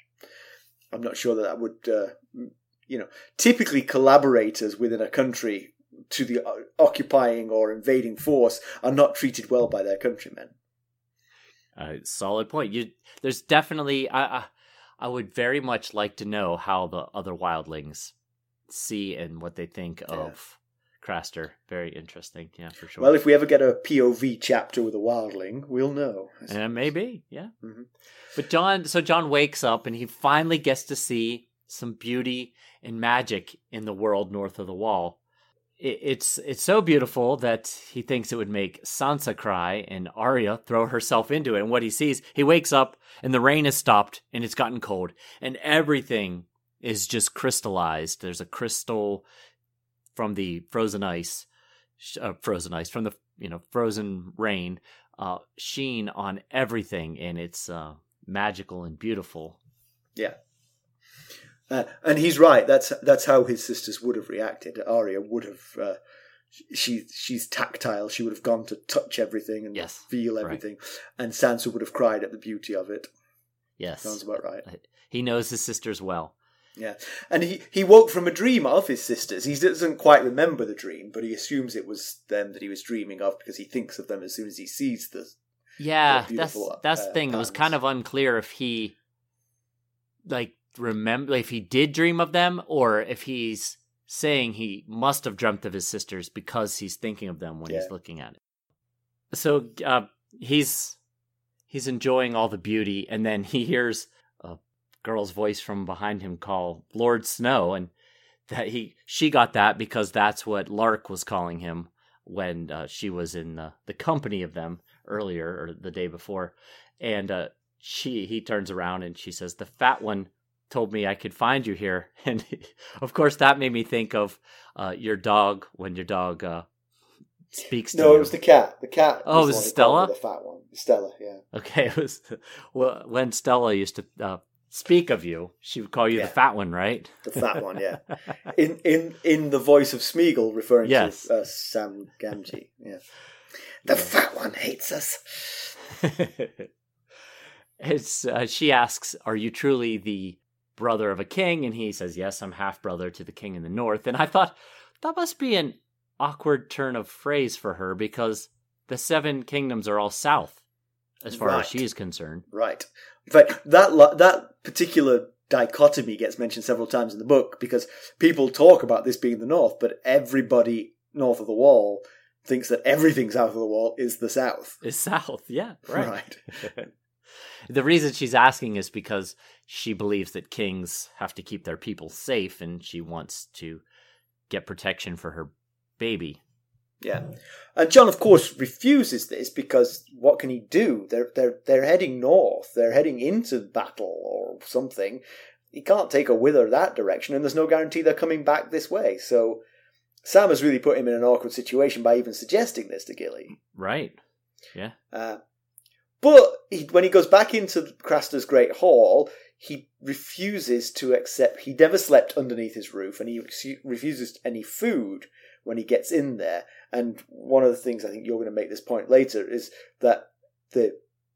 I'm not sure that that would, uh, you know, typically collaborators within a country to the occupying or invading force are not treated well by their countrymen. Uh, solid point. You, there's definitely, I, I, I would very much like to know how the other wildlings see and what they think yeah. of Craster. Very interesting, yeah, for sure. Well, if we ever get a P O V chapter with a wildling, we'll know. And maybe, yeah. Mm-hmm. But John, so John wakes up and he finally gets to see some beauty and magic in the world north of the wall. It's it's so beautiful that he thinks it would make Sansa cry and Arya throw herself into it. And what he sees, he wakes up and the rain has stopped and it's gotten cold and everything is just crystallized. There's a crystal from the frozen ice, uh, frozen ice from the you know frozen rain, uh, sheen on everything, and it's uh, magical and beautiful. Yeah. Uh, and he's right. That's that's how his sisters would have reacted. Arya would have. Uh, she she's tactile. She would have gone to touch everything and yes, feel everything. Right. And Sansa would have cried at the beauty of it. Yes, sounds about right. He knows his sisters well. Yeah, and he he woke from a dream of his sisters. He doesn't quite remember the dream, but he assumes it was them that he was dreaming of because he thinks of them as soon as he sees the. Yeah, the that's that's uh, the thing. patterns. It was kind of unclear if he, like. remember if he did dream of them or if he's saying he must have dreamt of his sisters because he's thinking of them when yeah. he's looking at it. So uh, he's he's enjoying all the beauty, and then he hears a girl's voice from behind him call Lord Snow, and that he she got that because that's what Lark was calling him when uh, she was in the, the company of them earlier or the day before. And uh, she he turns around and she says, "The fat one told me I could find you here." And of course that made me think of uh, your dog when your dog uh, speaks to no, you. No, it was the cat. The cat. Oh, was, was it Stella? The fat one. Stella, yeah. Okay, it was well, when Stella used to uh, speak of you, she would call you yeah. the fat one, right? The fat one, yeah. in in in the voice of Smeagol referring yes. to uh, Sam Gamgee. Yeah. The yeah. fat one hates us. It's uh, she asks, "Are you truly the brother of a king?" And he says, "Yes, I'm half brother to the king in the north." And I thought that must be an awkward turn of phrase for her because the seven kingdoms are all south as far right. as she's concerned. Right. In fact, that that particular dichotomy gets mentioned several times in the book because people talk about this being the north, but everybody north of the wall thinks that everything south of the wall is the south. Is south, yeah, right. Right. The reason she's asking is because she believes that kings have to keep their people safe, and she wants to get protection for her baby. Yeah, and John, of course, refuses this because what can he do? They're they're they're heading north. They're heading into battle or something. He can't take her with her that direction, and there's no guarantee they're coming back this way. So Sam has really put him in an awkward situation by even suggesting this to Gilly. Right. Yeah. Uh, But he, when he goes back into Craster's Great Hall, he refuses to accept... He never slept underneath his roof, and he refuses any food when he gets in there. And one of the things, I think you're going to make this point later, is that the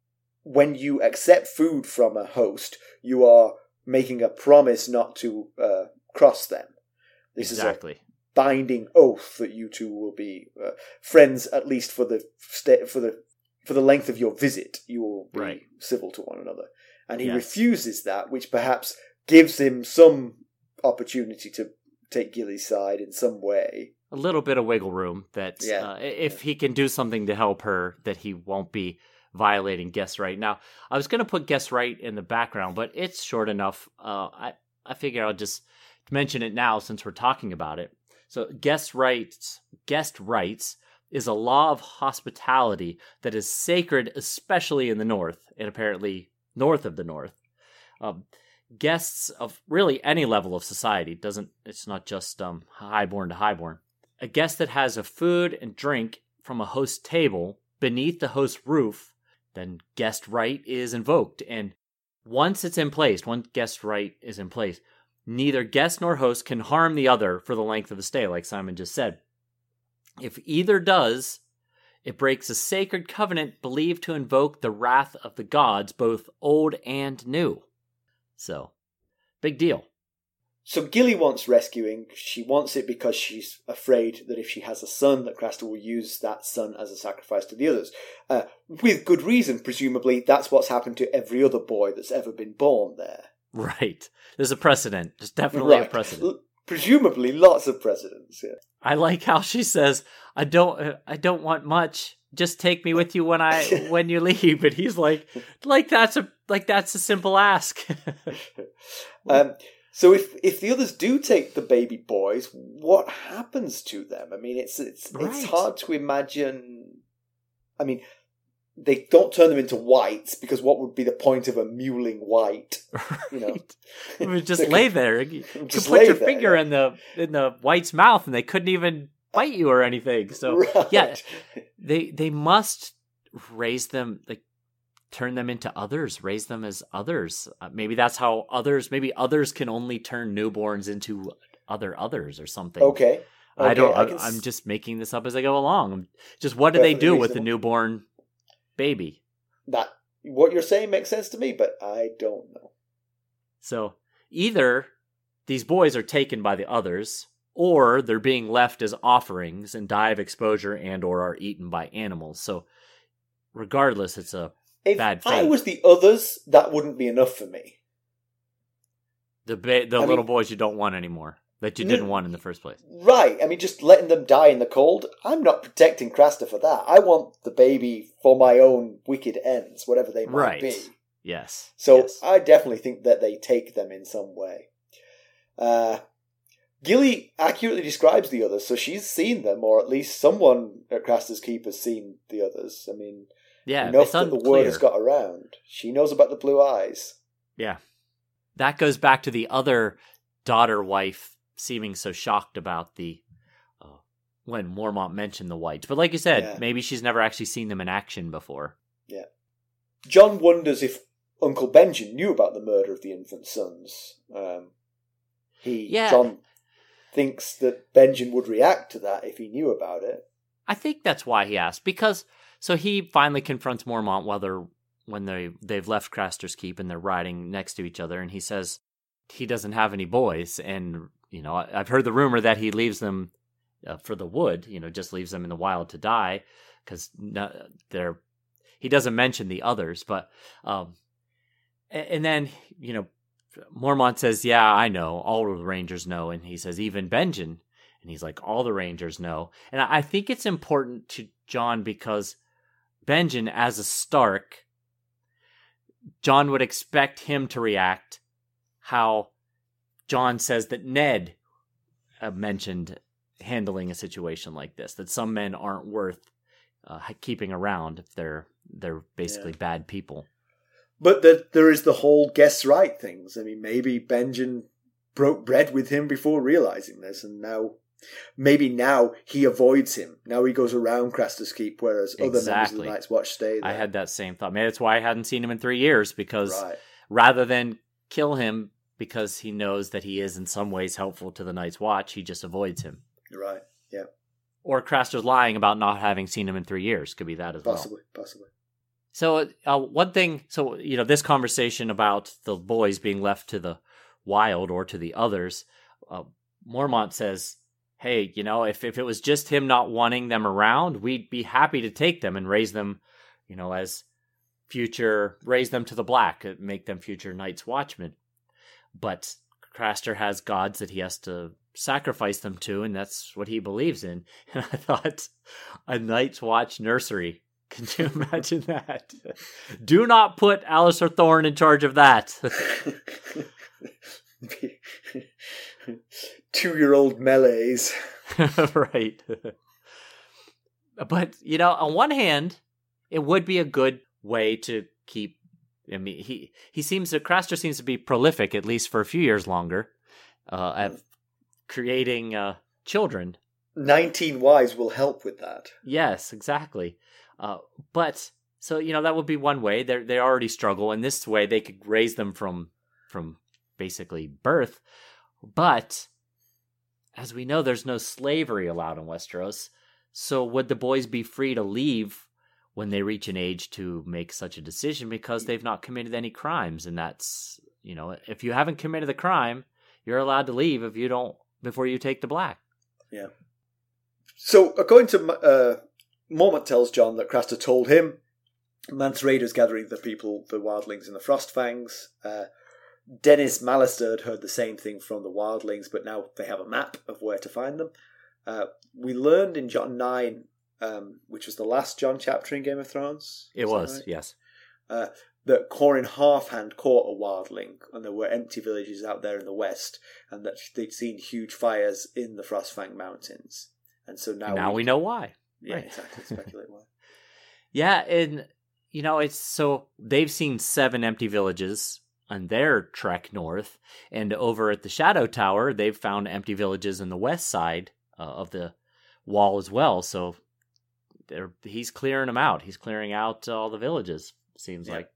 when you accept food from a host, you are making a promise not to uh, cross them. This exactly. is a binding oath that you two will be uh, friends, at least for the for the... For the length of your visit, you will be right. civil to one another. And he yes. refuses that, which perhaps gives him some opportunity to take Gilly's side in some way. A little bit of wiggle room that yeah. uh, if he can do something to help her, that he won't be violating guest right. Now, I was going to put guest right in the background, but it's short enough. Uh, I, I figure I'll just mention it now since we're talking about it. So guest rights, guest rights, is a law of hospitality that is sacred, especially in the north, and apparently north of the north. Um, guests of really any level of society, it doesn't it's not just um, highborn to highborn. A guest that has a food and drink from a host table beneath the host roof, then guest right is invoked. And once it's in place, once guest right is in place, neither guest nor host can harm the other for the length of the stay, like Simon just said. If either does, it breaks a sacred covenant believed to invoke the wrath of the gods, both old and new. So, big deal. So Gilly wants rescuing. She wants it because she's afraid that if she has a son, that Craster will use that son as a sacrifice to the others. Uh, with good reason, presumably. That's what's happened to every other boy that's ever been born there. Right. There's a precedent. There's definitely right. a precedent. L- presumably, lots of precedents. Yeah. I like how she says, "I don't, uh, I don't want much. Just take me with you when I when you leave." And he's like, "Like that's a like that's a simple ask." um. So if if the others do take the baby boys, what happens to them? I mean, it's it's Right. it's hard to imagine. I mean, they don't turn them into whites because what would be the point of a mewling white? You know, It would just lay there. You could Just put lay your there, finger yeah. in the in the white's mouth, and they couldn't even bite you or anything. So Right. yeah, they they must raise them like. Turn them into others, raise them as others. Uh, maybe that's how others, maybe others can only turn newborns into other others or something. Okay. I Okay, don't, I I can I'm s- just making this up as I go along. Just what do they Perfectly do with the reasonable. newborn baby? That what you're saying makes sense to me, but I don't know. So either these boys are taken by the others, or they're being left as offerings and die of exposure and or are eaten by animals. So regardless, it's a If Bad I fate. was the others, that wouldn't be enough for me. the ba- the I little mean- boys you don't want anymore that you No. didn't want in the first place. Right. I mean, just letting them die in the cold. I'm not protecting Craster for that. I want the baby for my own wicked ends, whatever they might Right. be. Yes. So yes. I definitely think that they take them in some way. Uh, Gilly accurately describes the others, so she's seen them, or at least someone at Craster's Keep has seen the others. I mean, yeah, enough it's that the unclear. word has got around. She knows about the blue eyes. Yeah. That goes back to the other daughter wife seeming so shocked about the uh, when Mormont mentioned the whites. But like you said, Yeah. maybe she's never actually seen them in action before. Yeah. John wonders if Uncle Benjen knew about the murder of the infant sons. Um, he, Yeah. John thinks that Benjen would react to that if he knew about it. I think that's why he asked, because so he finally confronts Mormont while they're when they they've left Craster's Keep and they're riding next to each other, and he says he doesn't have any boys, and you know I- I've heard the rumor that he leaves them uh, for the wood, you know, just leaves them in the wild to die because no, they're he doesn't mention the others, but um, and, and then you know Mormont says, "Yeah, I know, all of the Rangers know," and he says even Benjen. And he's like, all the Rangers know. And I think it's important to John because Benjen, as a Stark, John would expect him to react how John says that Ned uh, mentioned handling a situation like this, that some men aren't worth uh, keeping around if they're they're basically Yeah. bad people. But the, there is the whole guess right things. I mean, maybe Benjen broke bread with him before realizing this, and now maybe now he avoids him. Now he goes around Craster's Keep, whereas other members of Exactly. the Night's Watch stay there. I had that same thought. Maybe that's why I hadn't seen him in three years, because Right. rather than kill him because he knows that he is in some ways helpful to the Night's Watch, he just avoids him. Right. Yeah. Or Craster's lying about not having seen him in three years. Could be that as Possibly. well. Possibly. So uh, one thing, so, you know, this conversation about the boys being left to the wild or to the others, uh, Mormont says, hey, you know, if, if it was just him not wanting them around, we'd be happy to take them and raise them, you know, as future, raise them to the black, make them future Night's Watchmen. But Craster has gods that he has to sacrifice them to, and that's what he believes in. And I thought, a Night's Watch nursery. Can you imagine that? Do not put Alistair Thorne in charge of that. Two-year-old melees. Right. But, you know, on one hand, it would be a good way to keep I mean, he, he seems to, Craster seems to be prolific, at least for a few years longer, uh, at creating uh, children. Nineteen wives will help with that. Yes, exactly. Uh, but, so, you know, that would be one way. They they already struggle. And this way, they could raise them from from basically birth. But, as we know, there's no slavery allowed in Westeros. So would the boys be free to leave when they reach an age to make such a decision because they've not committed any crimes? And that's, you know, if you haven't committed the crime, you're allowed to leave if you don't, before you take the black. Yeah. So, according to, uh, Mormont tells Jon that Craster told him Mance Rayder's gathering the people, the wildlings and the Frostfangs. Uh, Dennis Mallister had heard the same thing from the wildlings, but now they have a map of where to find them. Uh, we learned in Jon nine, um, which was the last Jon chapter in Game of Thrones. It was, right? Yes. Uh, that Corin Halfhand caught a wildling, and there were empty villages out there in the west, and that they'd seen huge fires in the Frostfang Mountains. And so now, now we, we know why. Yeah, right. Exactly. Speculate why. Yeah, and, you know, it's so they've seen seven empty villages on their trek north, and over at the Shadow Tower, they've found empty villages in the west side uh, of the wall as well. So he's clearing them out. He's clearing out all the villages, seems yeah. like.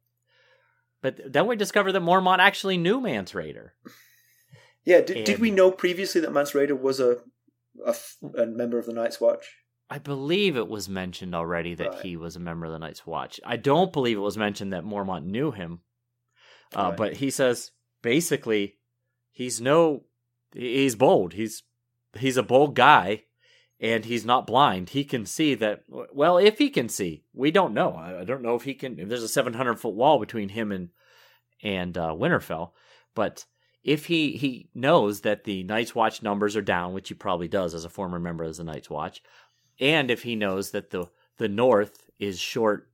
But then we discovered that Mormont actually knew Mance Rayder. Yeah, did, and, did we know previously that Mance Rayder was a, a, a member of the Night's Watch? I believe it was mentioned already that right. he was a member of the Night's Watch. I don't believe it was mentioned that Mormont knew him. Uh, right. But he says, basically, he's no, he's bold. He's he's a bold guy, and he's not blind. He can see that, well, if he can see. We don't know. I, I don't know if he can, if there's a seven hundred foot wall between him and, and uh, Winterfell. But if he, he knows that the Night's Watch numbers are down, which he probably does as a former member of the Night's Watch, and if he knows that the, the North is short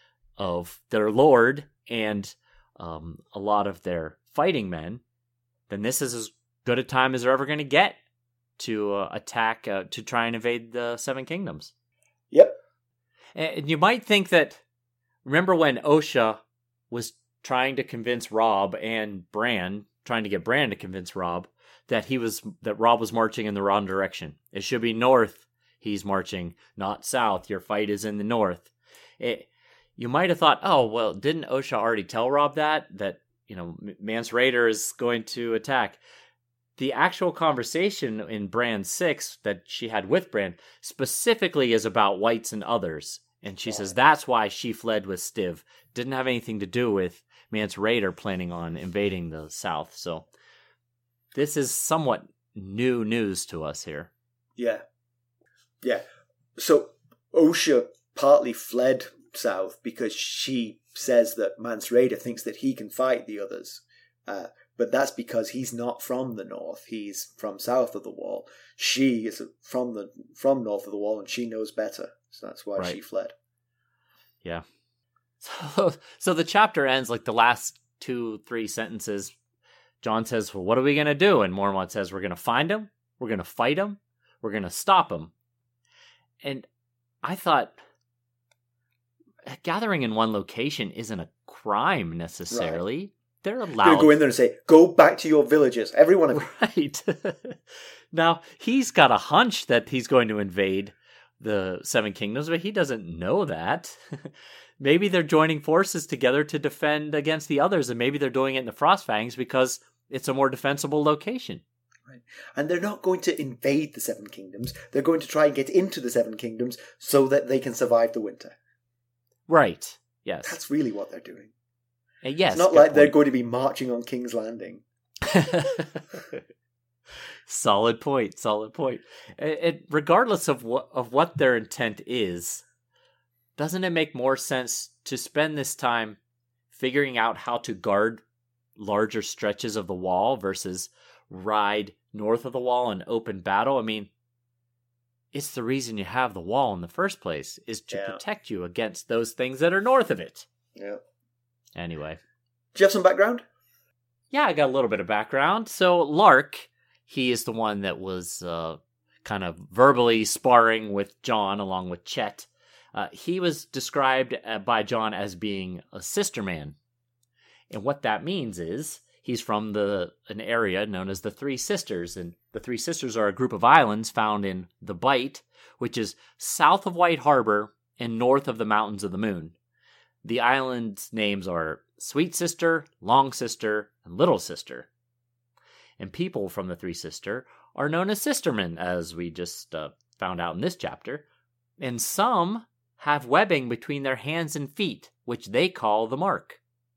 of their lord and um, a lot of their fighting men, then this is as good a time as they're ever going to get to uh, attack, uh, to try and invade the Seven Kingdoms. Yep. And you might think that, remember when Osha was trying to convince Robb and Bran, trying to get Bran to convince Robb that he was, that Robb was marching in the wrong direction. It should be north. He's marching, not south. Your fight is in the north. It, you might have thought, oh, well, didn't Osha already tell Robb that? That, you know, Mance Rayder is going to attack. The actual conversation in Bran six that she had with Bran specifically is about whites and others. And she says that's why she fled with Stiv. Didn't have anything to do with Mance Rayder planning on invading the south. So this is somewhat new news to us here. Yeah. Yeah. So Osha partly fled south because she says that Mance Rayder thinks that he can fight the others. Uh, but that's because he's not from the north. He's from south of the wall. She is from the from north of the wall, and she knows better. So that's why right. she fled. Yeah. So, so the chapter ends like the last two, three sentences. Jon says, well, what are we going to do? And Mormont says, we're going to find him. We're going to fight him. We're going to stop him. And I thought, gathering in one location isn't a crime necessarily. Right. They're allowed to go in there and say, go back to your villages, every one of them. Right. Now, he's got a hunch that he's going to invade the Seven Kingdoms, but he doesn't know that. Maybe they're joining forces together to defend against the others, and maybe they're doing it in the Frostfangs because it's a more defensible location. Right. And they're not going to invade the Seven Kingdoms. They're going to try and get into the Seven Kingdoms so that they can survive the winter. Right. Yes. That's really what they're doing. Uh, yes. It's not like point. They're going to be marching on King's Landing. Solid point. Solid point. It, it, regardless of what of what their intent is, doesn't it make more sense to spend this time figuring out how to guard larger stretches of the wall versus ride north of the wall and open battle? I mean, it's the reason you have the wall in the first place, is to yeah. protect you against those things that are north of it. Yeah. Anyway. Do you have some background? Yeah, I got a little bit of background. So Lark, he is the one that was uh, kind of verbally sparring with Jon along with Chet. Uh, he was described by Jon as being a sister man. And what that means is he's from the an area known as the Three Sisters. And the Three Sisters are a group of islands found in the Bight, which is south of White Harbor and north of the Mountains of the Moon. The islands' names are Sweet Sister, Long Sister, and Little Sister. And people from the Three Sister are known as Sistermen, as we just uh, found out in this chapter. And some have webbing between their hands and feet, which they call the mark.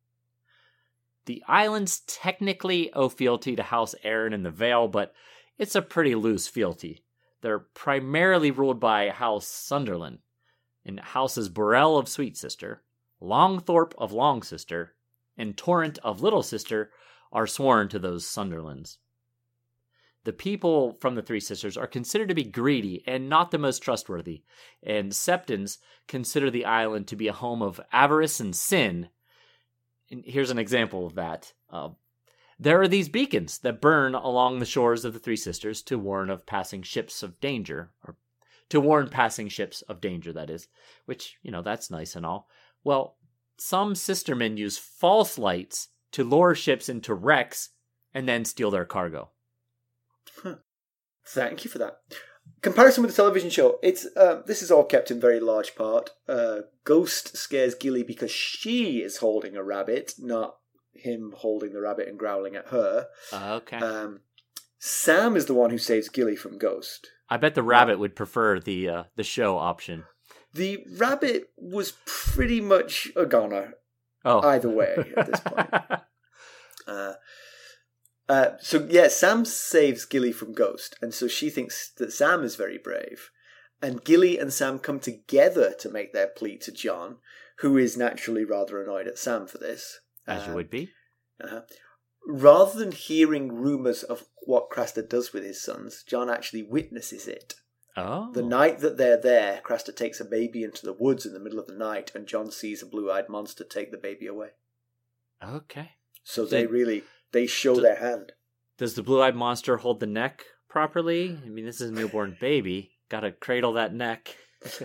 The islands technically owe fealty to House Aaron in the Vale, but it's a pretty loose fealty. They're primarily ruled by House Sunderland, and Houses Burrell of Sweet Sister, Longthorpe of Long Sister, and Torrent of Little Sister are sworn to those Sunderlands. The people from the Three Sisters are considered to be greedy and not the most trustworthy, and Septons consider the island to be a home of avarice and sin. And here's an example of that. Uh, there are these beacons that burn along the shores of the Three Sisters to warn of passing ships of danger, or to warn passing ships of danger, that is, which, you know, that's nice and all. Well, some sistermen use false lights to lure ships into wrecks and then steal their cargo. Huh. Thank you for that. Comparison with the television show, it's uh, this is all kept in very large part. Uh, Ghost scares Gilly because she is holding a rabbit, not him holding the rabbit and growling at her. Uh, okay. Um, Sam is the one who saves Gilly from Ghost. I bet the rabbit would prefer the uh, the show option. The rabbit was pretty much a goner. Oh. Either way at this point. uh, uh, so, yeah, Sam saves Gilly from Ghost, and so she thinks that Sam is very brave. And Gilly and Sam come together to make their plea to John, who is naturally rather annoyed at Sam for this. As uh, you would be. Uh-huh. Rather than hearing rumours of what Craster does with his sons, John actually witnesses it. Oh. The night that they're there, Craster takes a baby into the woods in the middle of the night, and John sees a blue-eyed monster take the baby away. Okay. So they really, they show their hand. Does the blue-eyed monster hold the neck properly? I mean, this is a newborn baby. Gotta cradle that neck.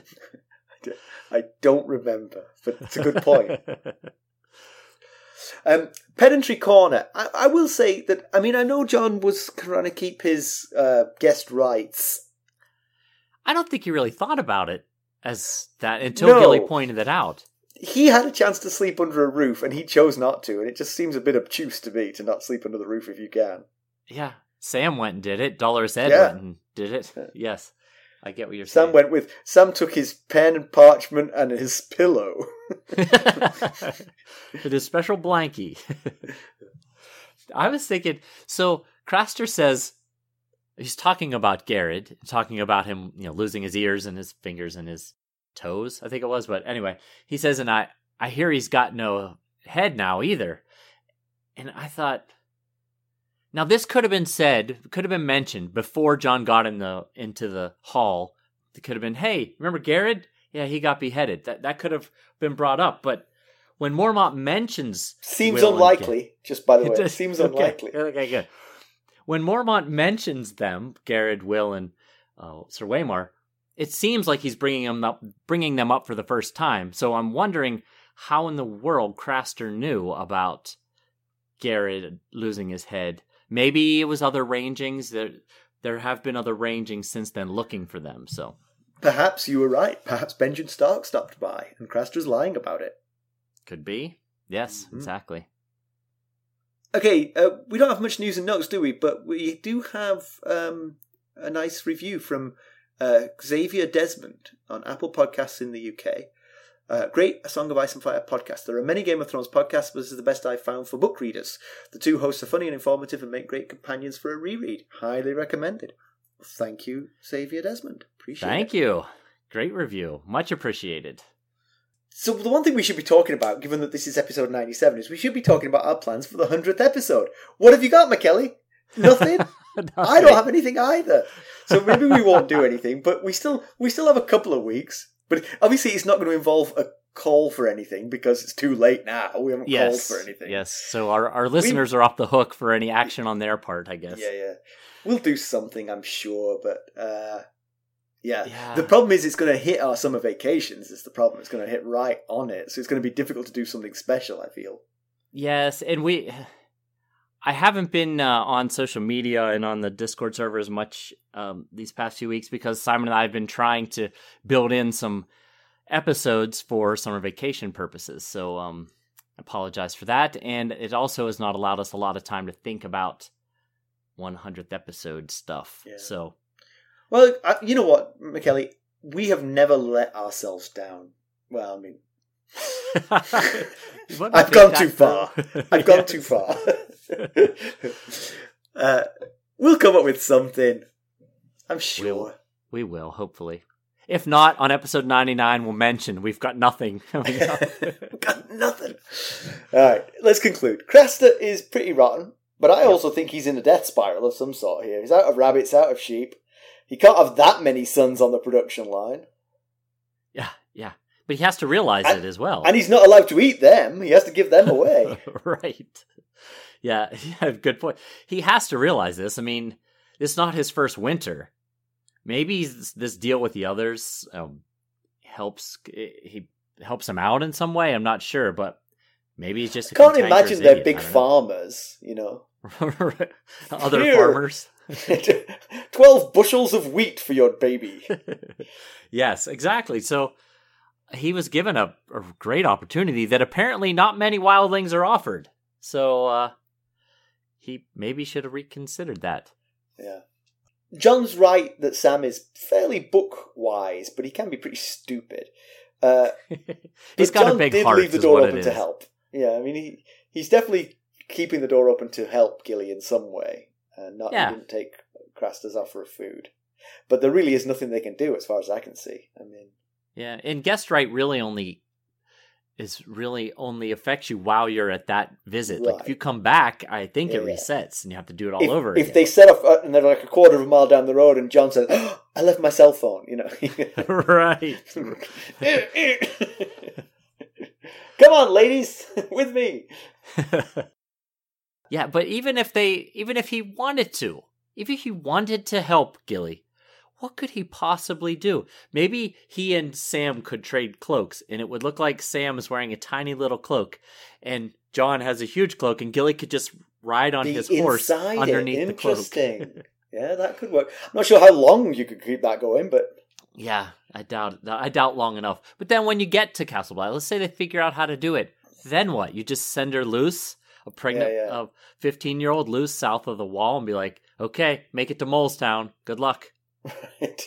I don't remember, but it's a good point. Um, Pedantry Corner. I, I will say that, I mean, I know John was trying to keep his uh, guest rights. I don't think he really thought about it as that until no. Gilly pointed it out. He had a chance to sleep under a roof, and he chose not to, and it just seems a bit obtuse to me to not sleep under the roof if you can. Yeah, Sam went and did it. Dolores Ed yeah. went and did it. Yes, I get what you're Sam saying. went with, Sam took his pen and parchment and his pillow. With his special blankie. I was thinking, so Craster says, he's talking about Garrett, talking about him, you know, losing his ears and his fingers and his toes, I think it was. But anyway, he says, and I, I hear he's got no head now either. And I thought, now this could have been said, could have been mentioned before John got in the into the hall. It could have been, hey, remember Garrett? Yeah, he got beheaded. That that could have been brought up. But when Mormont mentions... Seems Will unlikely, Garrett, just by the way. It does, seems okay, unlikely. Okay, good. When Mormont mentions them, Garrett, Will, and uh, Sir Waymar, it seems like he's bringing them up, bringing them up for the first time. So I'm wondering how in the world Craster knew about Garrett losing his head. Maybe it was other rangings. There, there have been other rangings since then looking for them. So perhaps you were right. Perhaps Benjen Stark stopped by, and Craster's lying about it. Could be. Yes, mm-hmm. Exactly. Okay, uh, we don't have much news and notes, do we? But we do have um, a nice review from uh, Xavier Desmond on Apple Podcasts in the U K. Uh, great, A Song of Ice and Fire podcast. There are many Game of Thrones podcasts, but this is the best I've found for book readers. The two hosts are funny and informative and make great companions for a reread. Highly recommended. Thank you, Xavier Desmond. Appreciate Thank it. Thank you. Great review. Much appreciated. So the one thing we should be talking about, given that this is episode ninety-seven, is we should be talking about our plans for the hundredth episode. What have you got, McKelly? Nothing? I don't have anything either. So maybe we won't do anything, but we still we still have a couple of weeks. But obviously it's not going to involve a call for anything because it's too late now. We haven't yes. called for anything. Yes, so our, our listeners we... are off the hook for any action on their part, I guess. Yeah, yeah. We'll do something, I'm sure, but... Uh... Yeah. yeah, the problem is it's going to hit our summer vacations is the problem. It's going to hit right on it. So it's going to be difficult to do something special, I feel. Yes, and we... I haven't been uh, on social media and on the Discord server as much um, these past few weeks because Simon and I have been trying to build in some episodes for summer vacation purposes. So um, I apologize for that. And it also has not allowed us a lot of time to think about one hundredth episode stuff. Yeah. So, well, I, you know what, McKelly? We have never let ourselves down. Well, I mean... I've gone too far. I've gone too far. uh, we'll come up with something. I'm sure. We'll, we will, hopefully. If not, on episode ninety-nine, we'll mention we've got nothing. We've got nothing. All right, let's conclude. Craster is pretty rotten, but I yep. also think he's in a death spiral of some sort here. He's out of rabbits, out of sheep. He can't have that many sons on the production line. Yeah, yeah. But he has to realize and, it as well. And he's not allowed to eat them. He has to give them away. Right. Yeah, yeah, good point. He has to realize this. I mean, it's not his first winter. Maybe this deal with the others um, helps he helps him out in some way. I'm not sure, but maybe he's just a can't imagine they're idiot. big farmers, you know. Other Here. farmers. Twelve bushels of wheat for your baby. Yes, exactly. So he was given a, a great opportunity that apparently not many wildlings are offered. So uh, he maybe should have reconsidered that. Yeah. John's right that Sam is fairly book-wise, but he can be pretty stupid. Uh, He's got John a big did heart. leave the door open to help. Yeah, I mean, he he's definitely keeping the door open to help Gilly in some way. And not yeah. he didn't take Craster's offer of food. But there really is nothing they can do as far as I can see. I mean... Yeah, and guest right really only... is really only affects you while you're at that visit. Right. Like if you come back, I think yeah, it resets yeah. and you have to do it all if, over if again. they set off uh, and they're like a quarter of a mile down the road and John says, oh, I left my cell phone, you know. Right. Come on, ladies, with me. Yeah, but even if they, even if he wanted to, even if he wanted to help Gilly, what could he possibly do? Maybe he and Sam could trade cloaks, and it would look like Sam is wearing a tiny little cloak, and John has a huge cloak, and Gilly could just ride on Be his horse underneath it. the cloak. Interesting. Yeah, that could work. I'm not sure how long you could keep that going, but... Yeah, I doubt it. I doubt long enough. But then when you get to Castle Black, let's say they figure out how to do it, then what? You just send her loose, a pregnant yeah, yeah. uh, fifteen-year-old loose south of the wall, and be like, okay, make it to Molestown. Good luck. Right.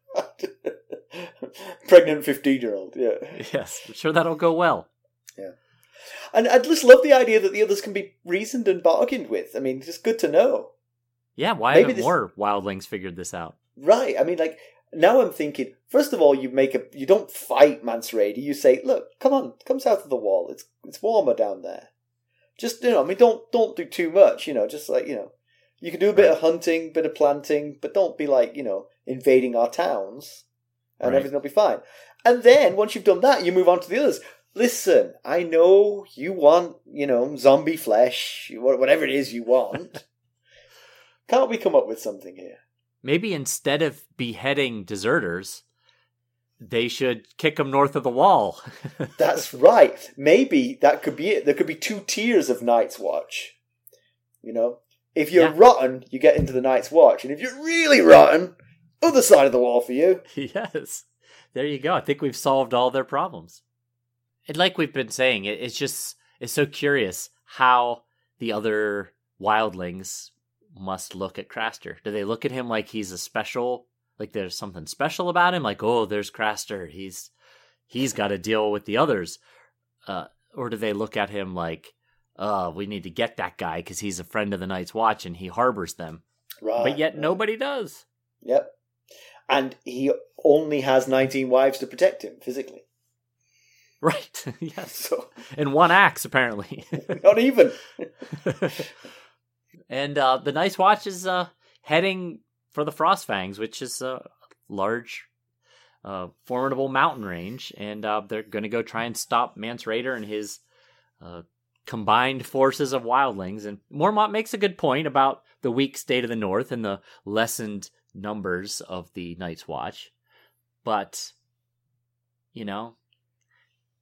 Pregnant fifteen-year-old, yeah. Yes, I'm sure that'll go well. Yeah. And I just love the idea that the others can be reasoned and bargained with. I mean, it's just good to know. Yeah, why Maybe haven't this... more wildlings figured this out? Right. I mean, like, now I'm thinking, first of all, you make a, you don't fight Mance Rayder. You say, look, come on, come south of the wall. It's it's warmer down there. Just, you know, I mean, don't don't do too much, you know, just like, you know, you can do a bit right. of hunting, bit of planting, but don't be like, you know, invading our towns and right. everything will be fine. And then, once you've done that, you move on to the others. Listen, I know you want, you know, zombie flesh, whatever it is you want. Can't we come up with something here? Maybe instead of beheading deserters, they should kick them north of the wall. That's right. Maybe that could be it. There could be two tiers of Night's Watch. You know? If you're yeah. rotten, you get into the Night's Watch. And if you're really rotten, other side of the wall for you. Yes. There you go. I think we've solved all their problems. And like we've been saying, it, it's just, it's so curious how the other wildlings must look at Craster. Do they look at him like he's a special, like there's something special about him? Like, oh, there's Craster. He's, he's got to deal with the others. Uh, or do they look at him like, uh, we need to get that guy because he's a friend of the Night's Watch and he harbors them. Right. But yet right. nobody does. Yep. And he only has nineteen wives to protect him physically. Right. Yes. So, and one axe, apparently. Not even. And uh, the Night's Watch is uh, heading for the Frostfangs, which is a large, uh, formidable mountain range. And uh, they're going to go try and stop Mance Rayder and his uh, combined forces of wildlings. And Mormont makes a good point about the weak state of the North and the lessened numbers of the Night's Watch. But, you know,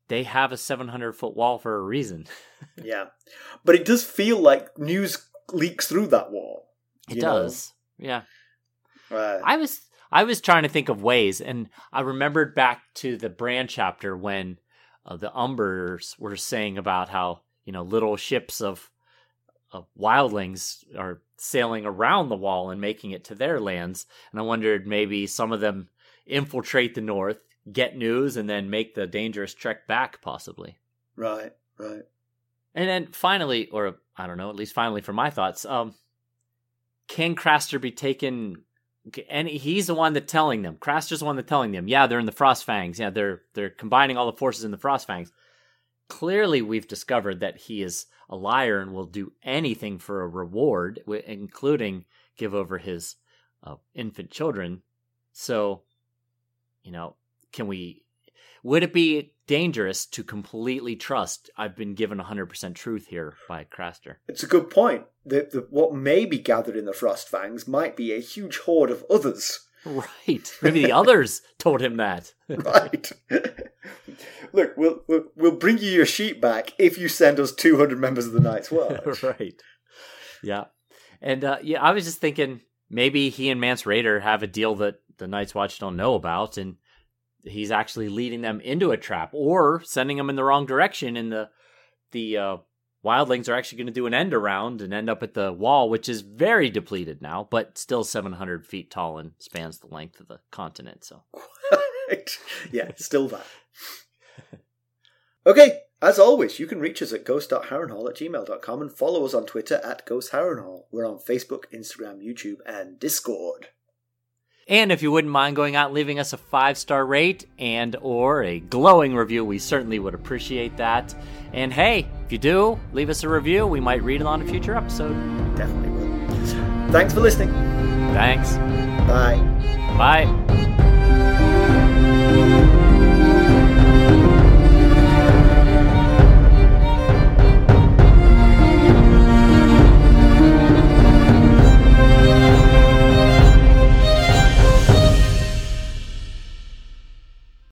they have a seven hundred foot wall for a reason. Yeah. But it does feel like news leaks through that wall. It does. Know? Yeah. Right. I was I was trying to think of ways, and I remembered back to the Bran chapter when uh, the Umbers were saying about how, you know, little ships of, of wildlings are sailing around the wall and making it to their lands. And I wondered maybe some of them infiltrate the north, get news, and then make the dangerous trek back, possibly. Right, right. And then finally, or I don't know, at least finally for my thoughts, um, can Craster be taken... And he's the one that's telling them. Craster's the one that's telling them, yeah, they're in the Frostfangs. Yeah, they're they're combining all the forces in the Frostfangs. Clearly, we've discovered that he is a liar and will do anything for a reward, including give over his uh, infant children. So, you know, can we... Would it be dangerous to completely trust I've been given one hundred percent truth here by Craster? It's a good point. The, the, what may be gathered in the Frostfangs might be a huge horde of others. Right. Maybe the others told him that. Right. Look, we'll, we'll we'll bring you your sheep back if you send us two hundred members of the Night's Watch. Right. Yeah. And uh, yeah, I was just thinking maybe he and Mance Rayder have a deal that the Night's Watch don't know about, and he's actually leading them into a trap or sending them in the wrong direction, and the the uh, wildlings are actually going to do an end around and end up at the wall, which is very depleted now, but still seven hundred feet tall and spans the length of the continent. So, yeah, still that. Okay, as always, you can reach us at ghost dot harrenhal at gmail dot com and follow us on Twitter at ghost harrenhal. We're on Facebook, Instagram, YouTube, and Discord. And if you wouldn't mind going out and leaving us a five-star rate and or a glowing review, we certainly would appreciate that. And hey, if you do, leave us a review. We might read it on a future episode. Definitely will. Thanks for listening. Thanks. Bye. Bye.